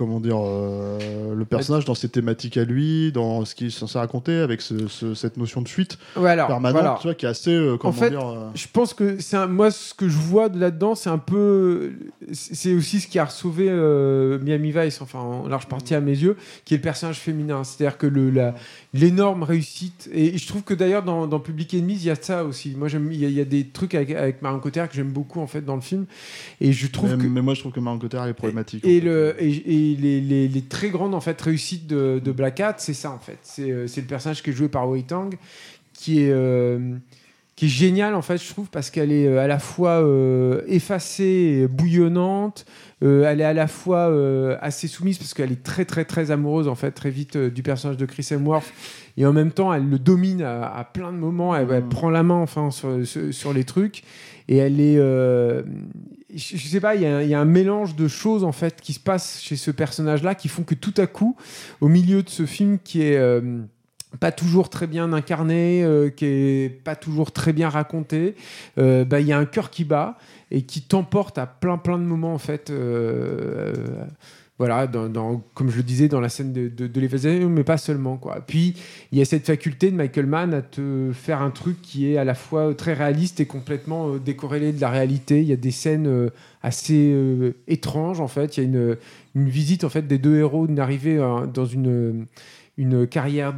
personnage dans ses thématiques à lui, dans ce qu'il est censé raconter, avec cette notion de fuite permanente, tu vois, qui est assez. Je pense que moi, ce que je vois là-dedans, c'est un peu, c'est aussi ce qui a sauvé Miami Vice, enfin en large partie à mes yeux, qui est le personnage féminin. C'est-à-dire que l'énorme réussite, et je trouve que d'ailleurs dans Public Enemies il y a ça aussi. Moi il y a des trucs avec Marion Cotillard que j'aime beaucoup en fait dans le film, et je trouve mais moi je trouve que Marion Cotillard est problématique et les très grandes en fait réussites de Black Hat, c'est ça en fait, c'est le personnage qui est joué par Wei Tang qui est géniale en fait, je trouve, parce qu'elle est à la fois effacée, bouillonnante, elle est à la fois assez soumise parce qu'elle est très très très amoureuse en fait très vite du personnage de Chris Hemsworth, et en même temps elle le domine à plein de moments. Elle prend la main enfin sur les trucs, et elle est je sais pas, il y a un mélange de choses en fait qui se passe chez ce personnage là qui font que tout à coup, au milieu de ce film qui est pas toujours très bien incarné, qui est pas toujours très bien raconté, il y a un cœur qui bat et qui t'emporte à plein de moments en fait, voilà, comme je le disais, dans la scène de l'évasion, mais pas seulement, quoi. Puis il y a cette faculté de Michael Mann à te faire un truc qui est à la fois très réaliste et complètement décorrélé de la réalité. Il y a des scènes assez étranges en fait. Il y a une visite en fait des deux héros, une arrivée dans une une carrière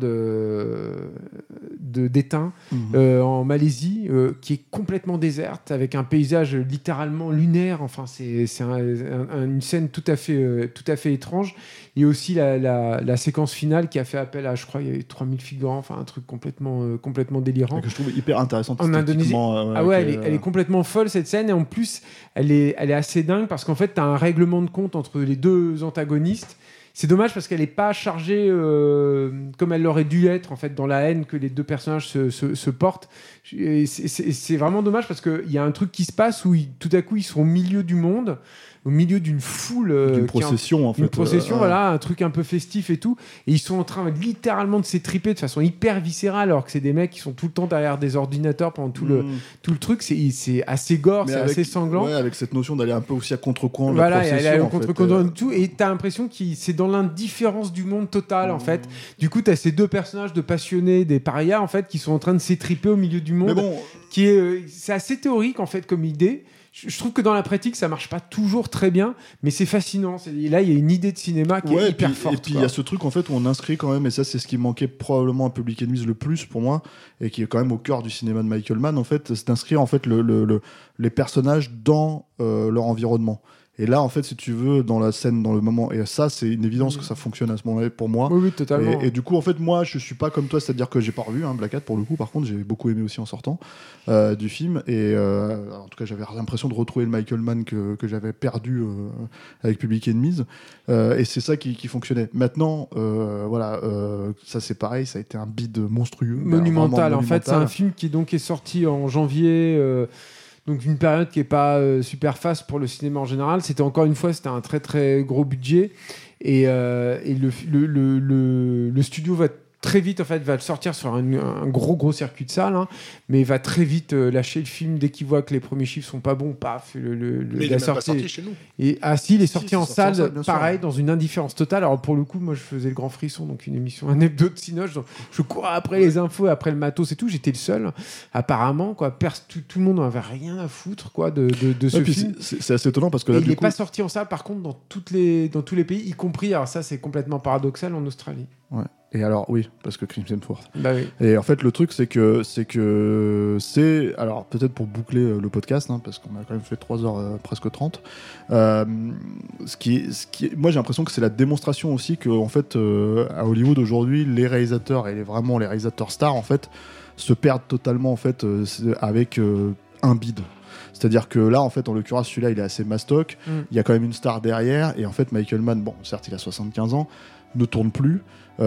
d'étain en Malaisie qui est complètement déserte avec un paysage littéralement lunaire. Enfin, c'est une scène tout à fait étrange. Et aussi la séquence finale qui a fait appel à, je crois, il y a eu 3000 figurants, enfin un truc complètement délirant. Que je trouve hyper intéressante en Indonésie. Elle est complètement folle cette scène, et en plus elle est assez dingue parce qu'en fait tu as un règlement de compte entre les deux antagonistes. C'est dommage parce qu'elle n'est pas chargée comme elle aurait dû être en fait dans la haine que les deux personnages se portent. Et c'est vraiment dommage parce qu'il y a un truc qui se passe où tout à coup ils sont au milieu du monde, au milieu d'une foule, d'une procession en fait, une procession, voilà, un truc un peu festif et tout, et ils sont en train littéralement de s'étriper de façon hyper viscérale, alors que c'est des mecs qui sont tout le temps derrière des ordinateurs pendant tout le truc. C'est assez gore, c'est assez sanglant. Ouais, avec cette notion d'aller un peu aussi à contre-courant de voilà, la procession. Voilà, contre-courant tout, et t'as l'impression que c'est dans l'indifférence du monde total en fait. Du coup, t'as ces deux personnages de passionnés, des parias en fait, qui sont en train de s'étriper au milieu du monde. C'est assez théorique en fait comme idée. Je trouve que dans la pratique, ça marche pas toujours très bien, mais c'est fascinant. Là, il y a une idée de cinéma qui est hyper forte. Et puis, il y a ce truc, en fait, où on inscrit quand même, et ça, c'est ce qui manquait probablement à Public Enemies le plus pour moi, et qui est quand même au cœur du cinéma de Michael Mann, en fait, c'est d'inscrire, en fait, les personnages dans leur environnement. Et là, en fait, si tu veux, dans la scène, dans le moment, et ça, c'est une évidence que ça fonctionne à ce moment-là pour moi. Oui, totalement. Et du coup, en fait, moi, je suis pas comme toi, c'est-à-dire que j'ai pas revu Black Hat pour le coup. Par contre, j'ai beaucoup aimé aussi en sortant du film. Et en tout cas, j'avais l'impression de retrouver le Michael Mann que j'avais perdu avec Public Enemies. Et c'est ça qui fonctionnait. Maintenant, ça c'est pareil, ça a été un bide monstrueux, monumental. En fait, c'est un film qui est sorti en janvier. Donc une période qui est pas super faste pour le cinéma en général. C'était un très très gros budget, et le studio va très vite, en fait, va le sortir sur un gros circuit de salle, mais va très vite lâcher le film dès qu'il voit que les premiers chiffres sont pas bons. Paf, mais il est même pas sorti chez nous. Et il est sorti en salle, pareil, dans une indifférence totale. Alors pour le coup, moi je faisais le Grand Frisson, donc une émission, un hebdo de Cinoche, donc je courais après les infos, après le matos et tout. J'étais le seul, apparemment, quoi. Tout le monde n'en avait rien à foutre, quoi, de ce film. C'est assez étonnant parce que là, il n'est pas sorti en salle, par contre, dans tous les pays, y compris. Alors ça, c'est complètement paradoxal, en Australie. Ouais. Et alors, oui, parce que Crimson Force. Bah oui. Et en fait, le truc, c'est alors, peut-être pour boucler le podcast, parce qu'on a quand même fait 3 heures, presque 30. Moi, j'ai l'impression que c'est la démonstration aussi que, en fait, à Hollywood aujourd'hui, les réalisateurs et vraiment les réalisateurs stars, en fait, se perdent totalement, en fait, avec un bide. C'est-à-dire que là, en fait, en l'occurrence, celui-là, il est assez mastoc. Il y a quand même une star derrière. Et en fait, Michael Mann, bon, certes, il a 75 ans, ne tourne plus. Et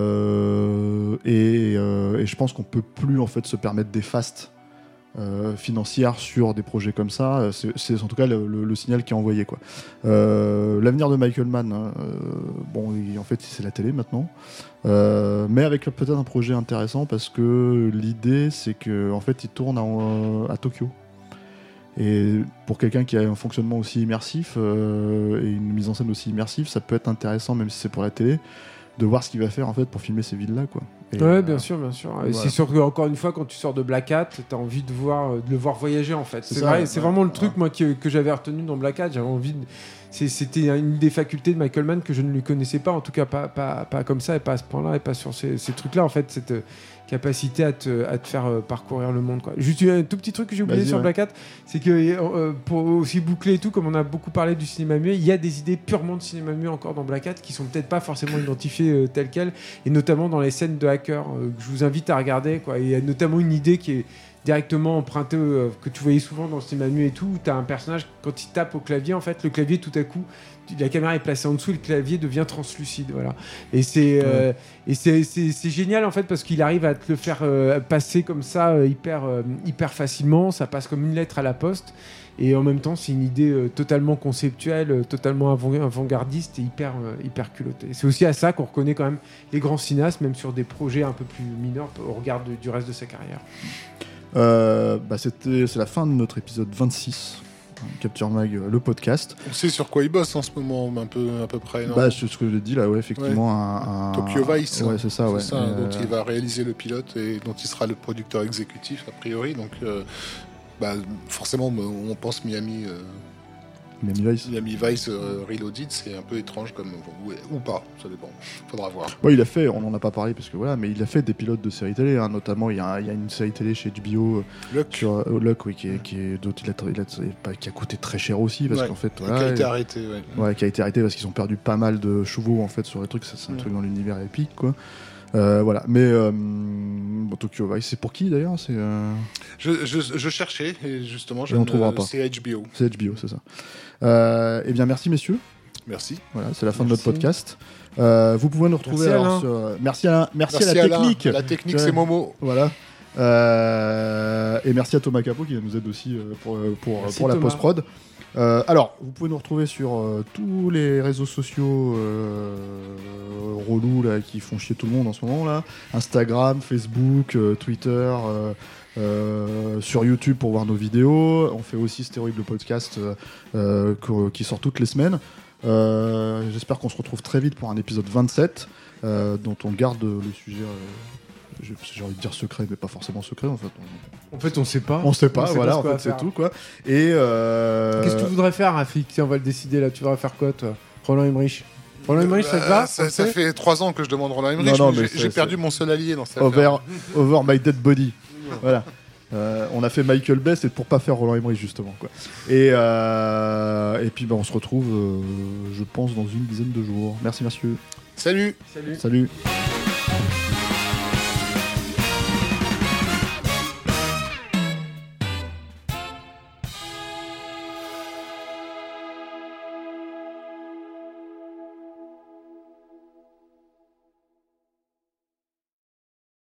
je pense qu'on peut plus, en fait, se permettre des fastes financières sur des projets comme ça. C'est en tout cas le signal qui est envoyé, quoi. L'avenir de Michael Mann, en fait, c'est la télé maintenant. Mais avec peut-être un projet intéressant, parce que l'idée, c'est que, en fait, il tourne à Tokyo. Et pour quelqu'un qui a un fonctionnement aussi immersif et une mise en scène aussi immersive, ça peut être intéressant, même si c'est pour la télé, de voir ce qu'il va faire, en fait, pour filmer ces villes-là, quoi. Ouais, bien sûr. Et c'est sûr qu'encore une fois, quand tu sors de Black Hat, t'as envie de le voir voyager, en fait. C'est vraiment le truc, moi, que j'avais retenu dans Black Hat. J'avais envie c'était une des facultés de Michael Mann que je ne lui connaissais pas, en tout cas pas comme ça, et pas à ce point-là, et pas sur ces trucs-là, en fait, cette capacité à te faire parcourir le monde, quoi. Juste un tout petit truc que j'ai oublié sur Black Hat, c'est que pour aussi boucler et tout, comme on a beaucoup parlé du cinéma muet, il y a des idées purement de cinéma muet encore dans Black Hat qui sont peut-être pas forcément identifiées telles quelles, et notamment dans les scènes de hackers que je vous invite à regarder, quoi. Il y a notamment une idée qui est directement emprunté que tu voyais souvent dans le cinéma muet et tout, où tu as un personnage, quand il tape au clavier, en fait, le clavier, tout à coup, la caméra est placée en dessous et le clavier devient translucide, voilà. Et c'est génial, en fait, parce qu'il arrive à te le faire passer comme ça hyper facilement. Ça passe comme une lettre à la poste, et en même temps c'est une idée totalement conceptuelle, totalement avant-gardiste et hyper culottée. C'est aussi à ça qu'on reconnaît quand même les grands cinéastes, même sur des projets un peu plus mineurs au regard du reste de sa carrière. C'est la fin de notre épisode 26, Capture Mag, le podcast. On sait sur quoi il bosse en ce moment, à peu près, non? C'est ce que j'ai dit là, ouais, effectivement. Ouais. Tokyo Vice. Ouais, c'est ça, ouais. Dont il va réaliser le pilote et dont il sera le producteur exécutif, a priori. Donc, forcément, on pense Miami Miami Vice. Miami Vice Reloaded, c'est un peu étrange comme ou pas, ça dépend. Faudra voir. Ouais, il a fait, on en a pas parlé parce que voilà, mais il a fait des pilotes de séries télé, hein, notamment il y a une série télé chez HBO Luck. sur Luck, oui, qui a coûté très cher aussi parce qu'en fait, qui a été arrêté. Qui a été arrêté parce qu'ils ont perdu pas mal de chevaux en fait sur les trucs. Ça, c'est un truc dans l'univers épique, quoi. Voilà, mais Tokyo Vice, c'est pour qui d'ailleurs? C'est je cherchais et justement, on trouvera pas. C'est HBO. C'est HBO, c'est ça. Eh bien, merci messieurs. Merci. Voilà, c'est la fin de notre podcast. Vous pouvez nous retrouver merci à la technique. La technique, c'est Momo. Voilà. Et merci à Thomas Capot qui nous aide aussi pour la post-prod. Alors, vous pouvez nous retrouver sur tous les réseaux sociaux relous là, qui font chier tout le monde en ce moment là. Instagram, Facebook, Twitter, sur YouTube pour voir nos vidéos. On fait aussi ce terrible podcast qui sort toutes les semaines. J'espère qu'on se retrouve très vite pour un épisode 27 dont on garde le sujet... j'ai envie de dire secret, mais pas forcément secret en fait. En fait, on sait pas. On sait pas, voilà, en fait, c'est tout quoi. Et qu'est-ce que tu voudrais faire, Rafik? Tiens, on va le décider là. Tu voudrais faire quoi, toi? Roland Emmerich. Roland Emmerich, ça te va? Ça fait 3 ans que je demande Roland Emmerich. Mais j'ai perdu mon seul allié dans cette affaire. Over my dead body. Voilà. On a fait Michael Bay, c'est pour pas faire Roland Emmerich justement quoi. Et puis on se retrouve, je pense, dans une dizaine de jours. Merci, monsieur. Salut. Salut.